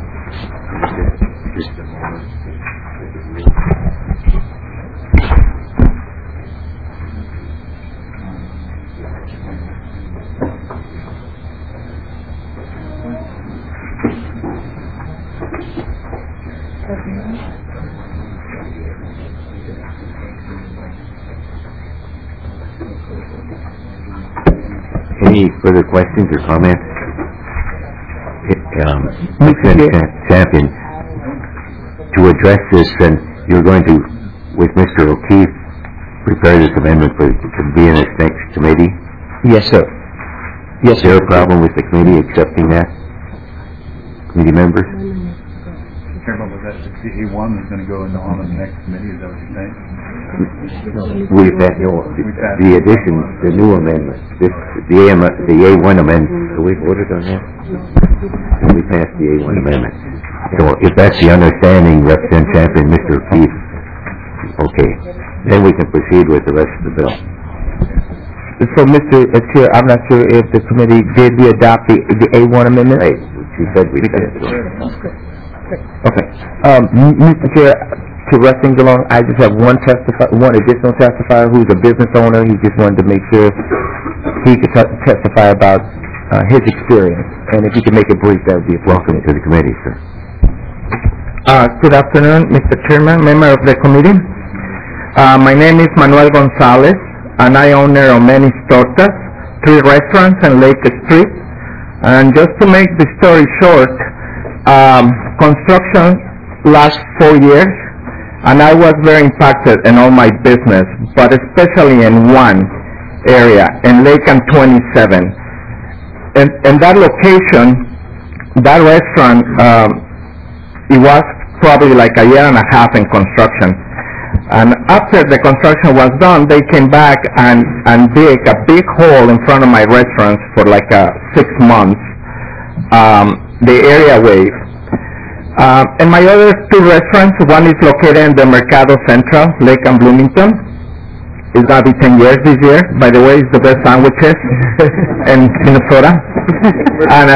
Any further questions or comments? Champion, to address this, then you're going to, with Mr. O'Keefe, prepare this amendment to be in this next committee? Yes, sir. Yes, Is there a problem with the committee accepting that? Committee members? Chairman, was that the A1 is going to go on the next committee, is that what you're saying? The addition, the new amendment, the A1 amendment, so we've voted on that? And we passed the A1 amendment. So if that's the understanding, Representative Champion, Mr. O'Keefe, okay, then we can proceed with the rest of the bill. So, Mr. Chair, I'm not sure if the committee, did we adopt the A1 amendment? Right, she said we did. Okay. Mr. Chair, to rush things along, I just have one additional testifier who's a business owner. He just wanted to make sure he could testify about his experience. And if he could make it brief, that would be welcome to the committee, sir. Good afternoon, Mr. Chairman, member of the committee. My name is Manuel Gonzalez, and I own Romenis Tortas, 3 restaurants on Lake Street. And just to make the story short, construction lasts 4 years, and I was very impacted in all my business, but especially in one area, in Lake and 27. In that location, that restaurant, it was probably like a year and a half in construction. And after the construction was done, they came back and dig a big hole in front of my restaurants for like 6 months. The area wave. And my other 2 restaurants, one is located in the Mercado Central, Lake and Bloomington. It's going to be 10 years this year. By the way, it's the best sandwiches in Minnesota. And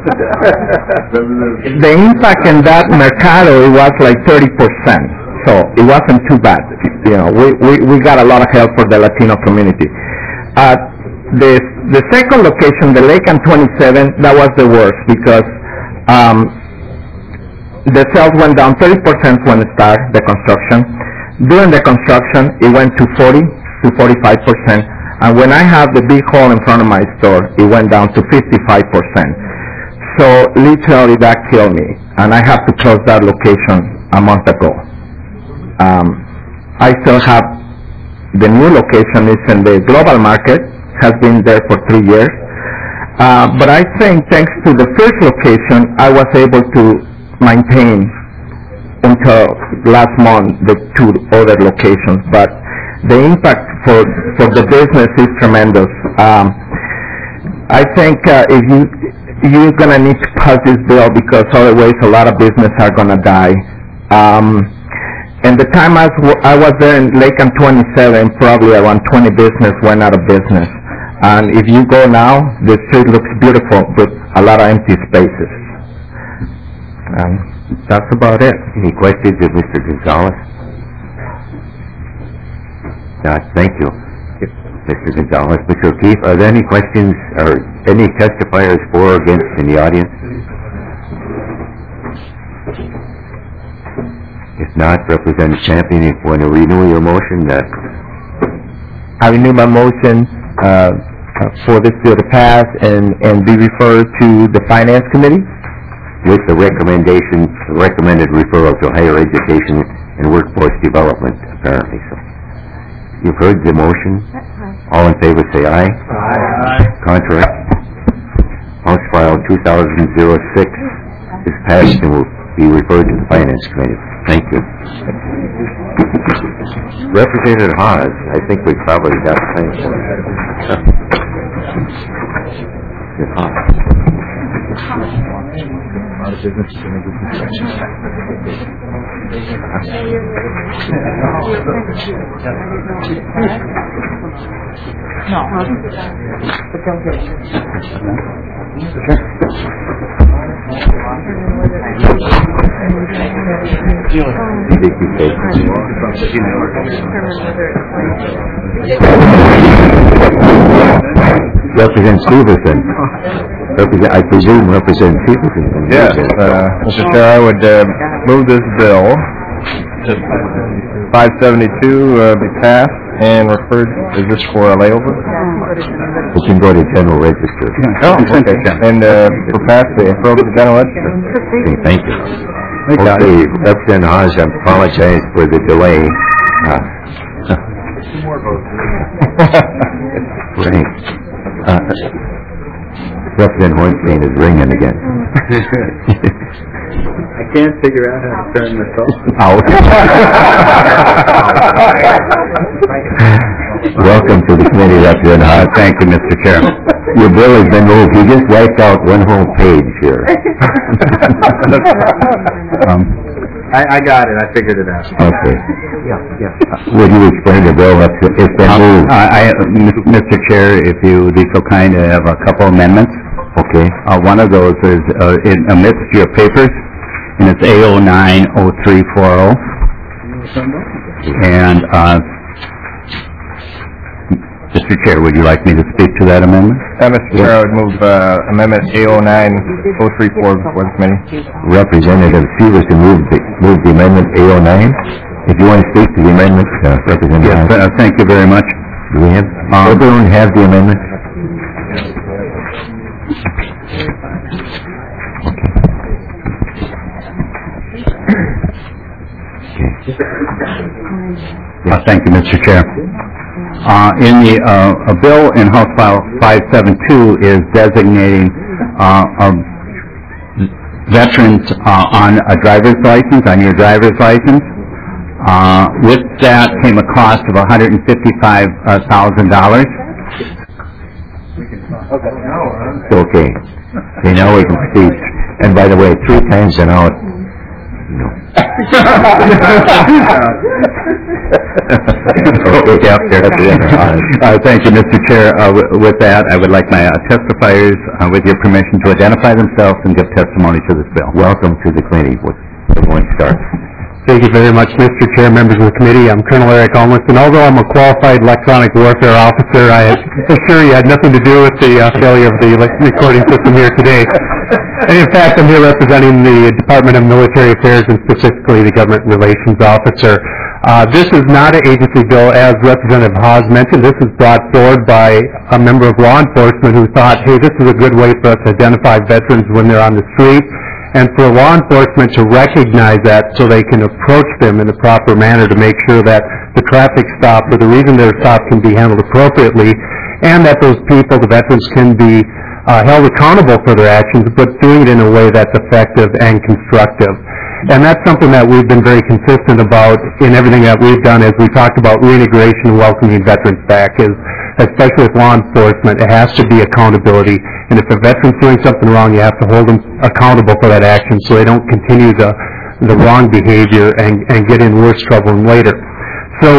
the impact in that Mercado, it was like 30%. So it wasn't too bad. We got a lot of help for the Latino community. The second location, the Lake and 27, that was the worst because the sales went down 30% when it started, the construction. During the construction, it went to 40 to 45%. And when I have the big hole in front of my store, it went down to 55%. So literally that killed me. And I have to close that location a month ago. I still have the new location is in the global market, has been there for 3 years. But I think thanks to the first location, I was able to maintain until last month the 2 other locations. But the impact for the business is tremendous. I think if you're going to need to pass this bill because otherwise a lot of business are going to die. And the time I was there in Lake and 27, probably around 20 business went out of business. And if you go now, the street looks beautiful with a lot of empty spaces. That's about it. Any questions of Mr. Gonzalez? Thank you, Mr. Gonzalez. Mr. O'Keefe, are there any questions or any testifiers for or against in the audience? If not, Representative Champion, if you want to renew your motion, I renew my motion for this bill to pass and be referred to the Finance Committee. With the recommended referral to higher education and workforce development, apparently. So, you've heard the motion. All in favor say aye. Aye. Contrary. House File 2006 is passed and will be referred to the Finance Committee. Thank you. Representative Haas, I think we probably got time for it. Representative Stevenson. I presume Representative Stevenson. Yes, Mr. Chair, I would move this bill to 572 be passed and referred. Is this for a layover? We can go to General Register. Oh, okay. And for pass the referral to the General Register. Okay, thank you. Okay, Representative Haas, I apologize for the delay. Two more votes. Right. Representative Hornstein is ringing again. I can't figure out how to turn this off. Out. Welcome to the committee, Representative Haas. Thank you, Mr. Chair. Your bill has been moved. You just wiped out one whole page here. I got it. I figured it out. Okay. Would you explain the bill? It's been moved. Mr. Chair, if you would be so kind to have a couple amendments. Okay. One of those is amidst your papers, and it's A090340. And Mr. Chair, would you like me to speak to that amendment? Mr. Chair, I would move Amendment A09034 before the committee. Representative Stevenson moved the amendment A09. If you want to speak to the amendment, Representative. Yes, thank you very much. Do we have, everyone have the amendment? Thank you, Mr. Chair. In the a bill in House File 572 is designating veterans on a driver's license, on your driver's license. With that came a cost of $155,000. Okay. Okay, now we can proceed. And by the way, 3 times an hour. No. Thank you, Mr. Chair. With that, I would like my testifiers, with your permission, to identify themselves and give testimony to this bill. Welcome to the committee. Everyone start. Thank you very much, Mr. Chair, members of the committee. I'm Colonel Eric Olmos, and although I'm a qualified electronic warfare officer, I assure you I had nothing to do with the failure of the recording system here today. And in fact, I'm here representing the Department of Military Affairs and specifically the Government Relations Officer. This is not an agency bill, as Representative Haas mentioned. This is brought forward by a member of law enforcement who thought, hey, this is a good way for us to identify veterans when they're on the street, and for law enforcement to recognize that so they can approach them in a proper manner to make sure that the traffic stop or the reason they're stopped can be handled appropriately, and that those people, the veterans, can be held accountable for their actions, but doing it in a way that's effective and constructive. And that's something that we've been very consistent about in everything that we've done as we talked about reintegration and welcoming veterans back, is especially with law enforcement, it has to be accountability. And if a veteran's doing something wrong, you have to hold them accountable for that action so they don't continue the wrong behavior and get in worse trouble later. So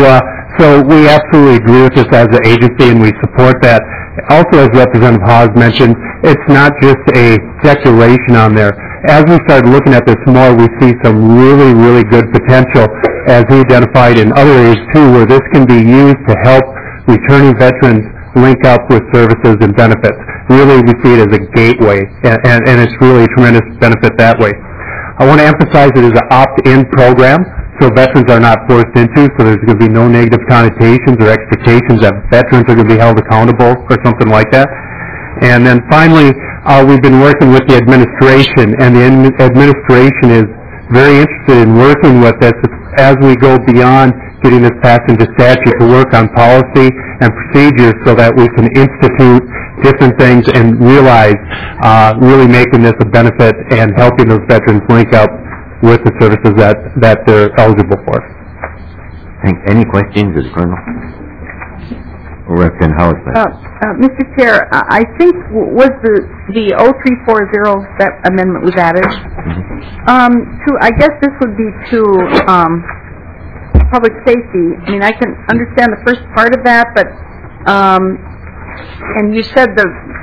So we absolutely agree with this as an agency, and we support that. Also, as Representative Hawes mentioned, it's not just a declaration on there. As we started looking at this more, we see some really, really good potential, as he identified in other areas too, where this can be used to help returning veterans link up with services and benefits. Really, we see it as a gateway, and it's really a tremendous benefit that way. I want to emphasize it as an opt-in program, so veterans are not forced into, so there's going to be no negative connotations or expectations that veterans are going to be held accountable or something like that. And then finally, we've been working with the administration, and the administration is very interested in working with us as we go beyond getting this passed into statute to work on policy and procedures so that we can institute different things and realize really making this a benefit and helping those veterans link up with the services that they're eligible for. Any questions of the Colonel? Or Representative Howard? Mr. Chair, I think was the 0340 that amendment was added. I guess this would be to public safety. I mean, I can understand the first part of that, but and you said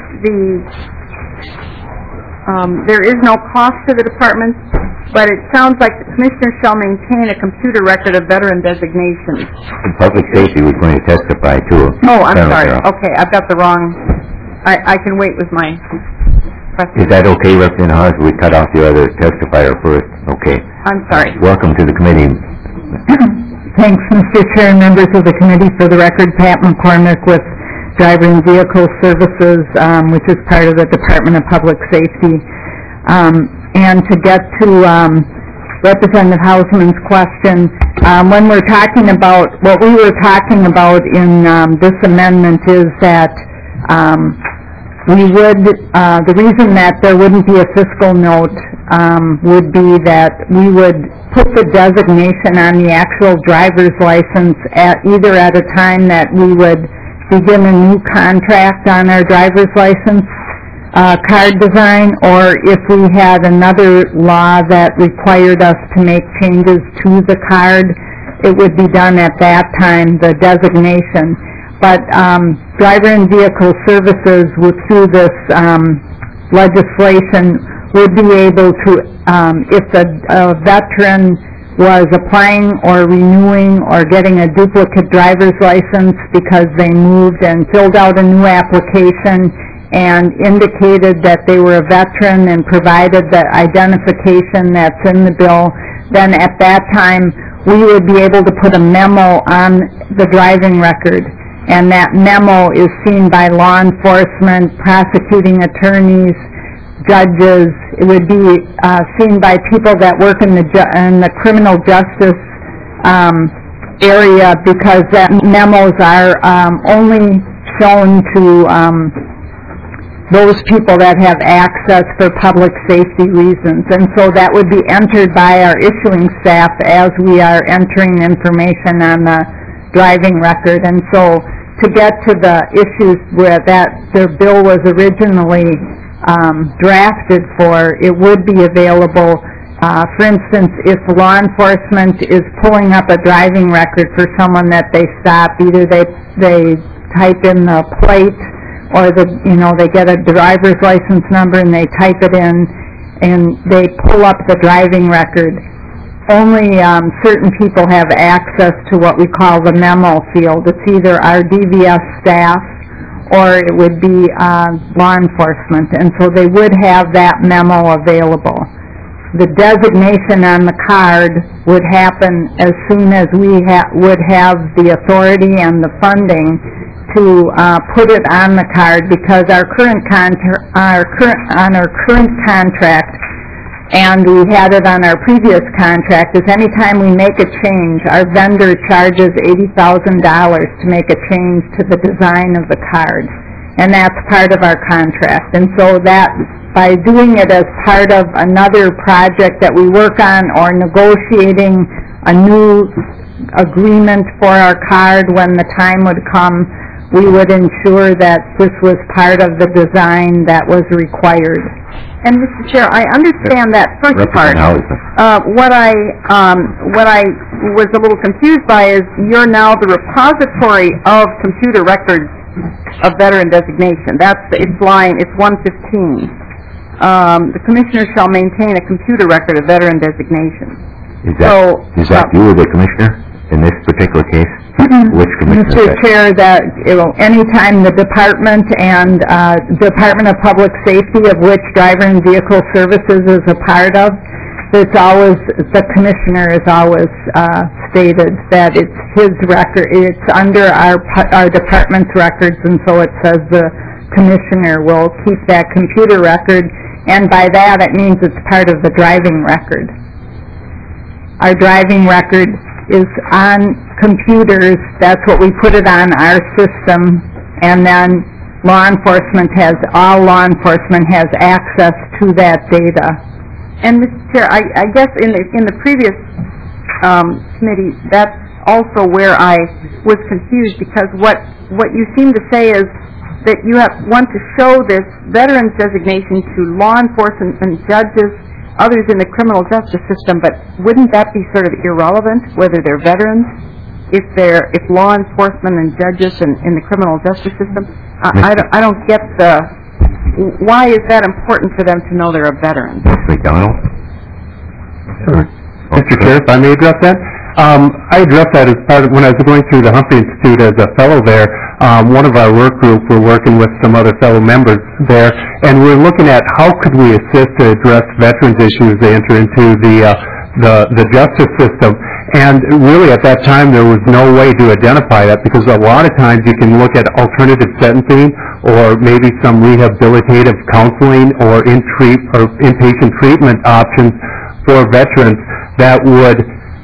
there is no cost to the department, but it sounds like the commissioner shall maintain a computer record of veteran designations. In public safety, we're going to testify too. Oh, I'm sorry. Okay, I've got the wrong. I can wait with my question. Is that okay, Representative Hawes? We cut off the other testifier first. Okay. I'm sorry. Welcome to the committee. Thanks, Mr. Chair and members of the committee. For the record, Pat McCormick with Driver and Vehicle Services, which is part of the Department of Public Safety. And to get to Representative Hausman's question, when we're talking about, what we were talking about in this amendment is that we would, the reason that there wouldn't be a fiscal note would be that we would put the designation on the actual driver's license either at a time that we would begin a new contract on our driver's license card design, or if we had another law that required us to make changes to the card, it would be done at that time, the designation. But Driver and Vehicle Services, through this legislation, would be able to, if a veteran was applying or renewing or getting a duplicate driver's license because they moved and filled out a new application and indicated that they were a veteran and provided the identification that's in the bill, then at that time we would be able to put a memo on the driving record. And that memo is seen by law enforcement, prosecuting attorneys, judges. It would be seen by people that work in the criminal justice area, because that memos are only shown to those people that have access for public safety reasons. And so that would be entered by our issuing staff as we are entering information on the driving record. And so to get to the issues where their bill was originally drafted for, it would be available. For instance, if law enforcement is pulling up a driving record for someone that they stop, either they type in the plate, or they get a driver's license number and they type it in and they pull up the driving record. Only certain people have access to what we call the memo field. It's either our DVS staff or it would be law enforcement, and so they would have that memo available. The designation on the card would happen as soon as we would have the authority and the funding to put it on the card, because our current contract, and we had it on our previous contract, is anytime we make a change, our vendor charges $80,000 to make a change to the design of the card, and that's part of our contract. And so that, by doing it as part of another project that we work on, or negotiating a new agreement for our card when the time would come, we would ensure that this was part of the design that was required. And Mr. Chair, I understand that first part. What I was a little confused by is you're now the repository of computer records of veteran designation. It's 115. The commissioner shall maintain a computer record of veteran designation. Is that you, the commissioner, in this particular case? Which commissioner? Mr. Chair, that anytime the department and Department of Public Safety, of which Driver and Vehicle Services is a part of, it's always, the commissioner has always stated that it's his record, it's under our department's records, and so it says the commissioner will keep that computer record, and by that it means it's part of the driving record. Our driving record is on computers. That's what we put it on our system, and then all law enforcement has access to that data. And Mr. Chair, I guess in the previous committee, that's also where I was confused, because what you seem to say is that you want to show this veterans designation to law enforcement and judges, others in the criminal justice system, but wouldn't that be sort of irrelevant, whether they're veterans, if law enforcement and judges in the criminal justice system? I don't get why is that important for them to know they're a veteran? Mr. McDonald? Mr. Chair, if I may address that? I addressed that as part of, when I was going through the Humphrey Institute as a fellow there, one of our work group, we're working with some other fellow members there, and we're looking at how could we assist to address veterans issues as they enter into the justice system. And really at that time there was no way to identify that, because a lot of times you can look at alternative sentencing or maybe some rehabilitative counseling or inpatient treatment options for veterans that would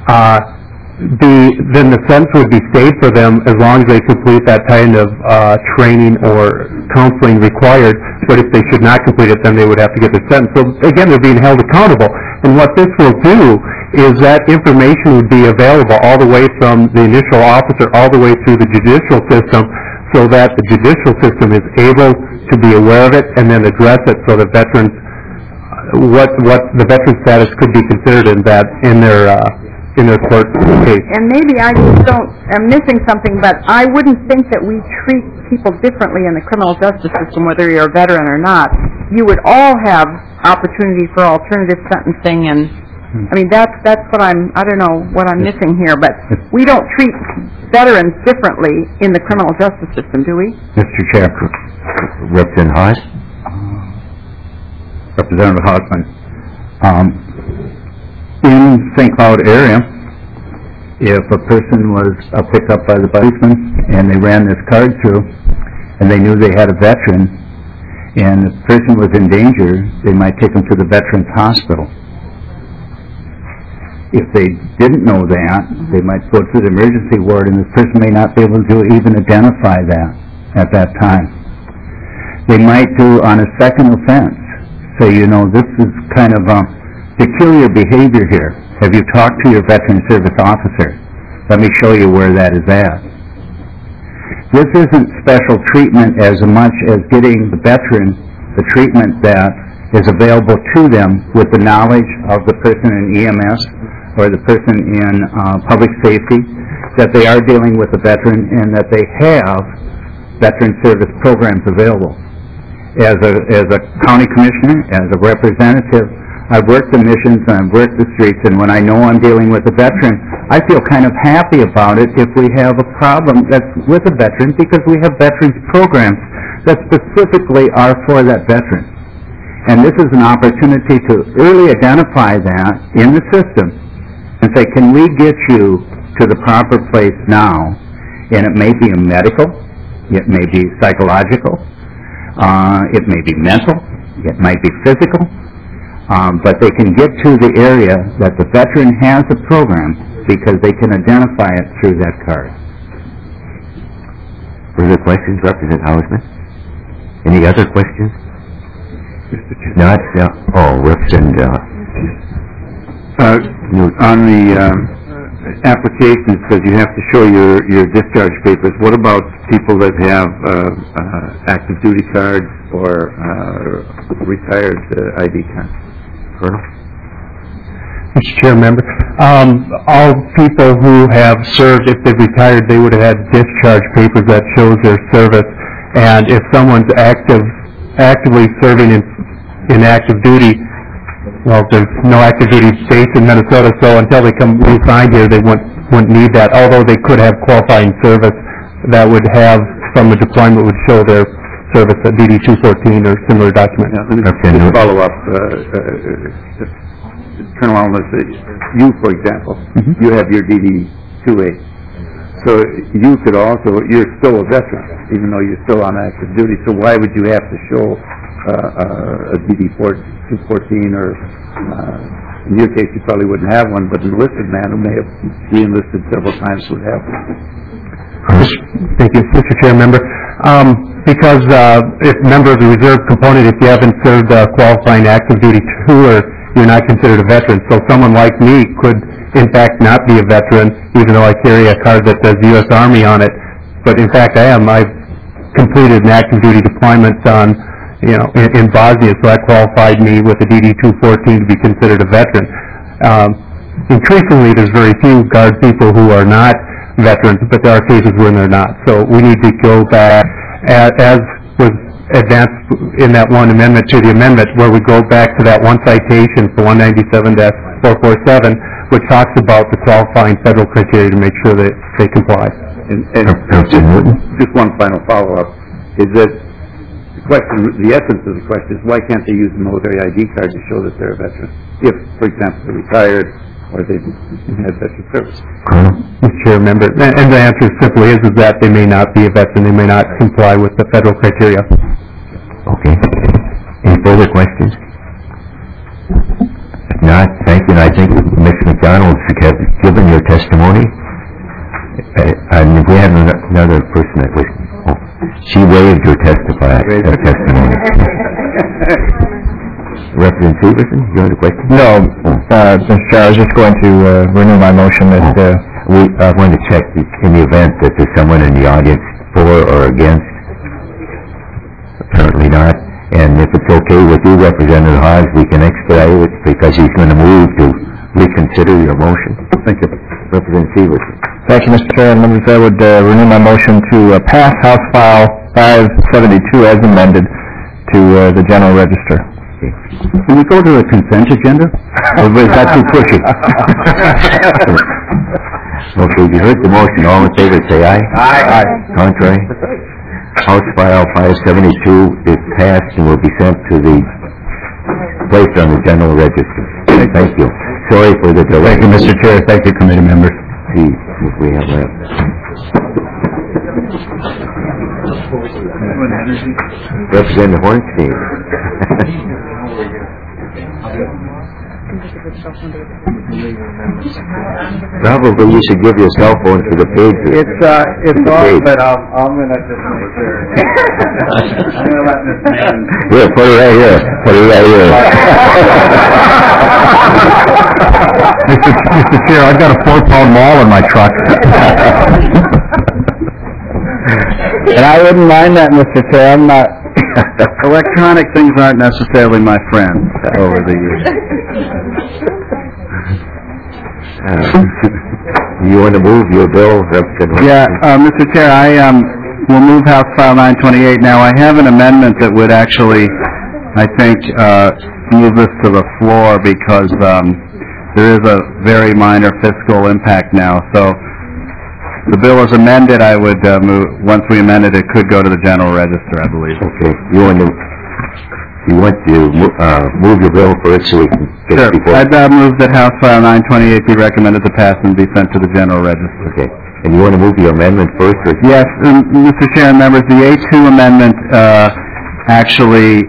then the sentence would be stayed for them as long as they complete that kind of training or counseling required. But if they should not complete it, then they would have to get the sentence. So again, they're being held accountable. And what this will do is that information would be available all the way from the initial officer all the way through the judicial system, so that the judicial system is able to be aware of it and then address it, so that veterans, what the veteran status could be considered in their court case. And maybe I'm missing something, but I wouldn't think that we treat people differently in the criminal justice system, whether you're a veteran or not. You would all have opportunity for alternative sentencing, and I mean that's what I don't know what I'm missing here, but we don't treat veterans differently in the criminal justice system, do we? Mr. Chair, Representative Haas? Representative Hausman. In St. Cloud area, if a person was picked up by the policeman and they ran this card through and they knew they had a veteran and the person was in danger, they might take them to the Veterans Hospital. If they didn't know that, they might go to the emergency ward, and this person may not be able to even identify that at that time. They might do on a second offense, say, this is kind of peculiar behavior here. Have you talked to your veteran service officer? Let me show you where that is at. This isn't special treatment as much as getting the veteran the treatment that is available to them with the knowledge of the person in EMS or the person in public safety, that they are dealing with a veteran and that they have veteran service programs available. As a county commissioner, as a representative, I've worked the missions and I've worked the streets, and when I know I'm dealing with a veteran, I feel kind of happy about it if we have a problem that's with a veteran, because we have veterans programs that specifically are for that veteran. And this is an opportunity to early identify that in the system and say, can we get you to the proper place now? And it may be a medical, it may be psychological, it may be mental, it might be physical, but they can get to the area that the veteran has a program because they can identify it through that card. Further questions, Representative Hausman? Any other questions? Not? Representative. applications, because you have to show your discharge papers, what about people that have active duty cards or retired ID cards? Colonel? Mr. Chair, members, all people who have served, if they've retired, they would have had discharge papers that shows their service. And if someone's actively serving in active duty, well, there's no active duty states in Minnesota, so until they come re-signed here, they wouldn't need that. Although they could have qualifying service that would have, from the deployment, would show their service at DD-214 or similar document. Just follow up, Colonel Allen, you, for example, you have your DD-2A. So you could also, you're still a veteran, even though you're still on active duty, so why would you have to show a DD-214 or, in your case, you probably wouldn't have one, but an enlisted man who may have re-enlisted several times would have one. Thank you, Mr. Chair, member. Because if member of the reserve component, if you haven't served qualifying active duty tour, you're not considered a veteran. So someone like me could, in fact, not be a veteran, even though I carry a card that says U.S. Army on it. But in fact, I am. I've completed an active duty deployment on, in Bosnia, so that qualified me with a DD-214 to be considered a veteran. Increasingly, there's very few Guard people who are not veterans, but there are cases when they're not. So we need to go back, as was advanced in that one amendment to the amendment, where we go back to that one citation for 197-447, which talks about the qualifying federal criteria to make sure that they comply. And just one final follow-up is that the essence of the question is why can't they use the military ID card to show that they're a veteran? If, for example, they're retired or they had veteran service. Mr. Chair, member, and the answer simply is that they may not be a veteran, they may not comply with the federal criteria. Okay. Any further questions? If not, thank you, and I think Ms. McDonald has given your testimony. And if we have another person that was, she waived her testimony. Representative Severson, you have a question? No, Mr. Chair, I was just going to renew my motion that... I want to check in the event that there's someone in the audience for or against. Apparently not. And if it's okay with you, Representative Haas, we can expedite it because he's going to move to reconsider your motion. Thank you. Representative Severson. Thank you, Mr. Chair. And members, I would renew my motion to pass House File 572 as amended to the General Register. Can we go to the consent agenda? Or is that too pushy? Okay, you heard the motion. All in favor, say aye. Aye. Contrary? House File 572 is passed and will be sent to the placed on the General Register. Thank you. Sorry for the delay. Thank you, Mr. Chair. Thank you, committee members. See if we have left. Representative Hornstein. Probably you should give your cell phone to the pager. It's on, but I'm going to just make sure. I'm going to let this man... Here, put it right here. Put it right here. Mr. Chair, I've got a 4-pound maul in my truck. And I wouldn't mind that, Mr. Chair. I'm not... Electronic things aren't necessarily my friends over the years. You want to move your bill, Representative? Yeah, Mr. Chair, I will move House File 928. Now, I have an amendment that would actually, I think, move this to the floor because there is a very minor fiscal impact now. So the bill is amended. I would move, once we amend it, it could go to the General Register, I believe. Okay. You want to move your bill first so we can get it before... I'd move that House File 928 be recommended to pass and be sent to the General Register. Okay. And you want to move the amendment first? Or... Yes, Mr. Chair and members, the A2 amendment actually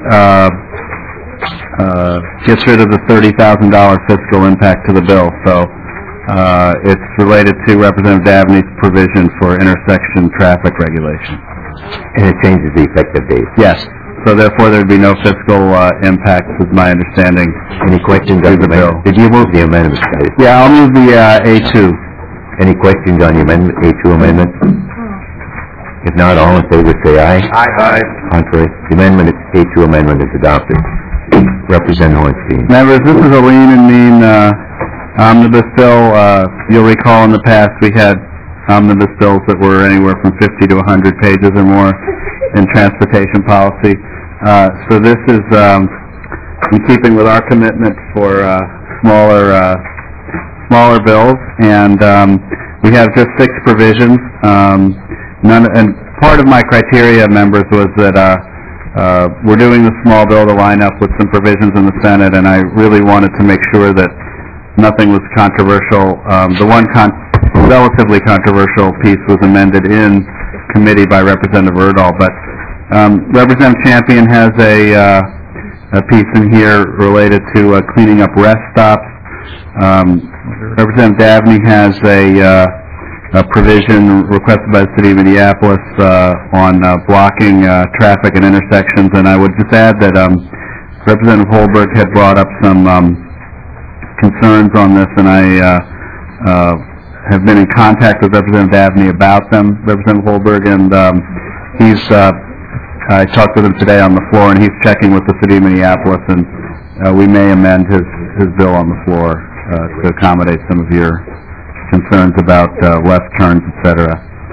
gets rid of the $30,000 fiscal impact to the bill. So it's related to Representative Dabney's provision for intersection traffic regulation. And it changes the effective date? Yes. So therefore, there would be no fiscal impact, is my understanding. Any questions on the bill? Did you move the amendment? Yeah, I'll move the A2. Any questions on the amendment, A2 amendment? If not, all in favor say aye. Aye. Contrary. The amendment, A2 amendment is adopted. Representative Hornstein. Members, this is a lean and mean omnibus bill. You'll recall in the past we had omnibus bills that were anywhere from 50 to 100 pages or more in transportation policy. So this is in keeping with our commitment for smaller bills, and we have just 6 provisions. And part of my criteria, members, was that we're doing the small bill to line up with some provisions in the Senate, and I really wanted to make sure that nothing was controversial. The one relatively controversial piece was amended in committee by Representative Erdahl, but Representative Champion has a piece in here related to cleaning up rest stops. Representative Dabney has a provision requested by the City of Minneapolis on blocking traffic at intersections, and I would just add that Representative Holberg had brought up some concerns on this, and I have been in contact with Representative Dabney about them, Representative Holberg, and I talked with him today on the floor, and he's checking with the City of Minneapolis, and we may amend his bill on the floor to accommodate some of your concerns about left turns, etc.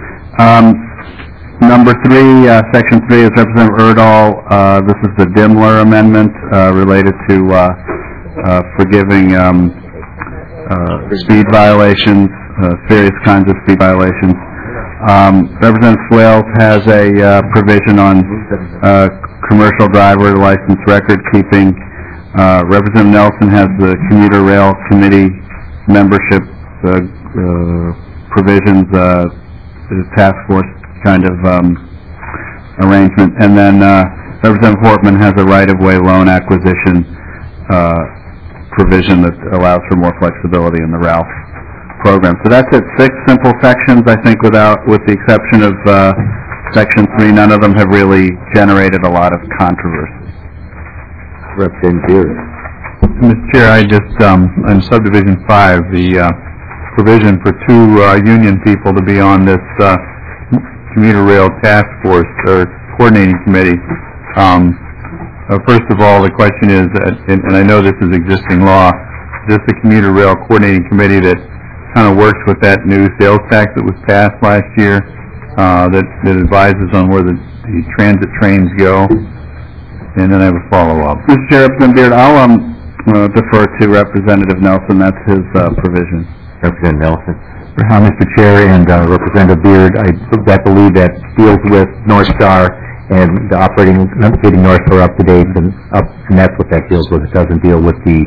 Number 3, Section 3 is Representative Erdahl. This is the Dimmler amendment related to forgiving speed violations, serious kinds of speed violations. Representative Swales has a provision on commercial driver license record keeping. Representative Nelson has the commuter rail committee membership provisions, the task force kind of arrangement, and then Representative Hortman has a right-of-way loan acquisition provision that allows for more flexibility in the RALPH program. So that's it, 6 simple sections, I think, with the exception of Section 3. None of them have really generated a lot of controversy. Representative Beard. Mr. Chair, I just, on Subdivision 5, the provision for 2 union people to be on this commuter rail task force or coordinating committee. First of all, the question is, and I know this is existing law, is this the commuter rail coordinating committee that kind of works with that new sales tax that was passed last year, that advises on where the transit trains go? And then I have a follow-up. Mr. Chair, Representative Beard, I'll defer to Representative Nelson. That's his provision. Representative Nelson. Mr. Chair and Representative Beard, I believe that deals with North Star and the getting North Star up to date, and that's what that deals with. It doesn't deal with the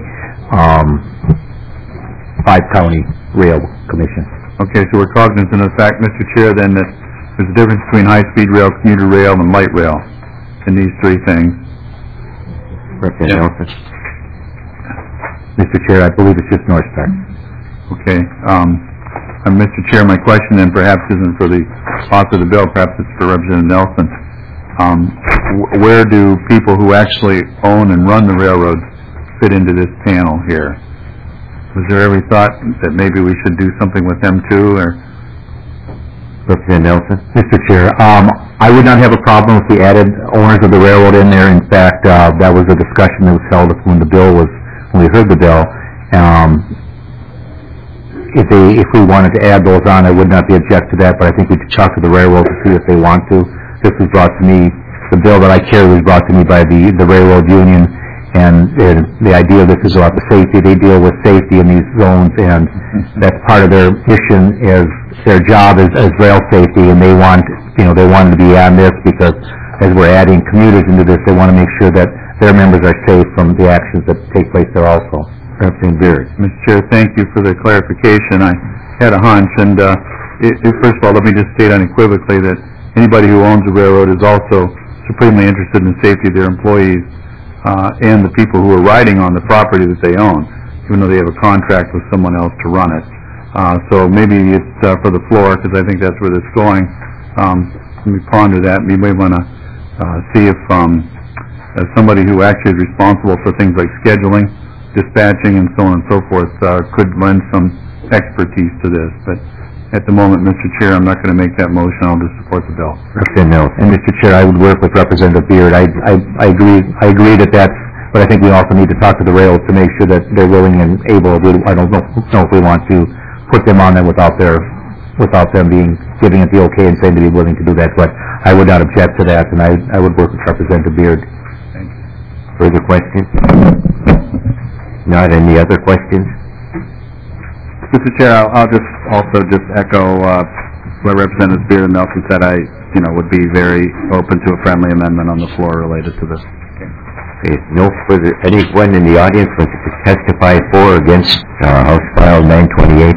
5-county rail commission. Okay, so we're cognizant of the fact, Mr. Chair, then that there's a difference between high-speed rail, commuter rail, and light rail in these 3 things. Representative Nelson. Mr. Chair, I believe it's just North Star. Okay. Mr. Chair, my question then perhaps isn't for the author of the bill, perhaps it's for Representative Nelson. Where do people who actually own and run the railroads fit into this panel here? Was there every thought that maybe we should do something with them too, or? Representative Nelson. Mr. Chair, I would not have a problem if we added owners of the railroad in there. In fact, that was a discussion that was held when we heard the bill. If we wanted to add those on, I would not be object to that, but I think we could talk to the railroad to see if they want to. This was brought to me, the bill that I carry was brought to me by the railroad union, and the idea of this is about the safety. They deal with safety in these zones, and that's part of their mission, is their job as rail safety, and they wanted to be on this because as we're adding commuters into this, they want to make sure that their members are safe from the actions that take place there also. Representative Beard. Mr. Chair, thank you for the clarification. I had a hunch, and first of all, let me just state unequivocally that anybody who owns a railroad is also supremely interested in the safety of their employees and the people who are riding on the property that they own, even though they have a contract with someone else to run it. So maybe it's for the floor, because I think that's where this is going. Let me ponder that. We may want to see if somebody who actually is responsible for things like scheduling, dispatching, and so on and so forth could lend some expertise to this. But At the moment, Mr. Chair, I'm not going to make that motion. I'll just support the bill. Representative Nelson. And Mr. Chair, I would work with Representative Beard. I agree that that's, but I think we also need to talk to the rails to make sure that they're willing and able. I don't know if we want to put them on there without them giving it the okay and saying to be willing to do that, but I would not object to that, and I would work with Representative Beard. Further questions? Not any other questions? Mr. Chair, I'll just also echo what Representative Beard and Nelson said. I would be very open to a friendly amendment on the floor related to this. Okay. No further. Anyone in the audience wants to testify for or against House File 928?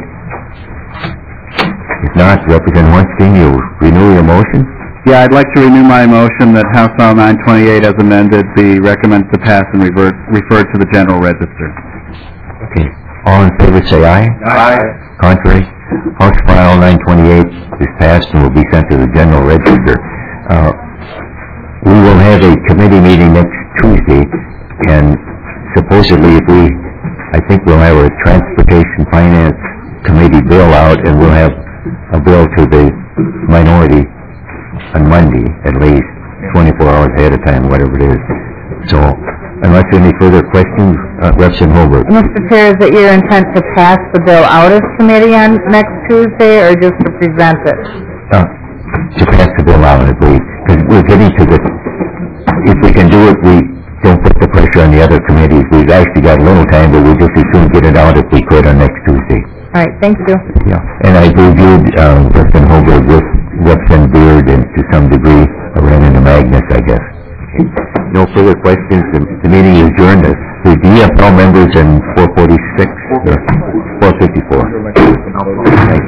If not, Representative Weinstein, you renew your motion? Yeah, I'd like to renew my motion that House File 928 as amended be recommended to pass and referred to the General Register. Okay. All in favor say aye. Aye. Contrary? House File 928 is passed and will be sent to the General Register. We will have a committee meeting next Tuesday, and supposedly I think we'll have a Transportation Finance Committee bill out, and we'll have a bill to the minority on Monday, at least, 24 hours ahead of time, whatever it is. So, unless there are any further questions, Representative Holbrook. Mr. Chair, is it your intent to pass the bill out of committee on next Tuesday, or just to present it? To pass the bill out, I believe, because we're getting to if we can do it, we don't put the pressure on the other committees. We've actually got a little time, but we'll just as soon get it out if we could on next Tuesday. All right, thank you. Yeah, and I reviewed Representative Holbrook with Representative Beard and to some degree Representative Magnus, I guess. Okay. No further questions. The meeting is adjourned. The DFL members in 446 or 454.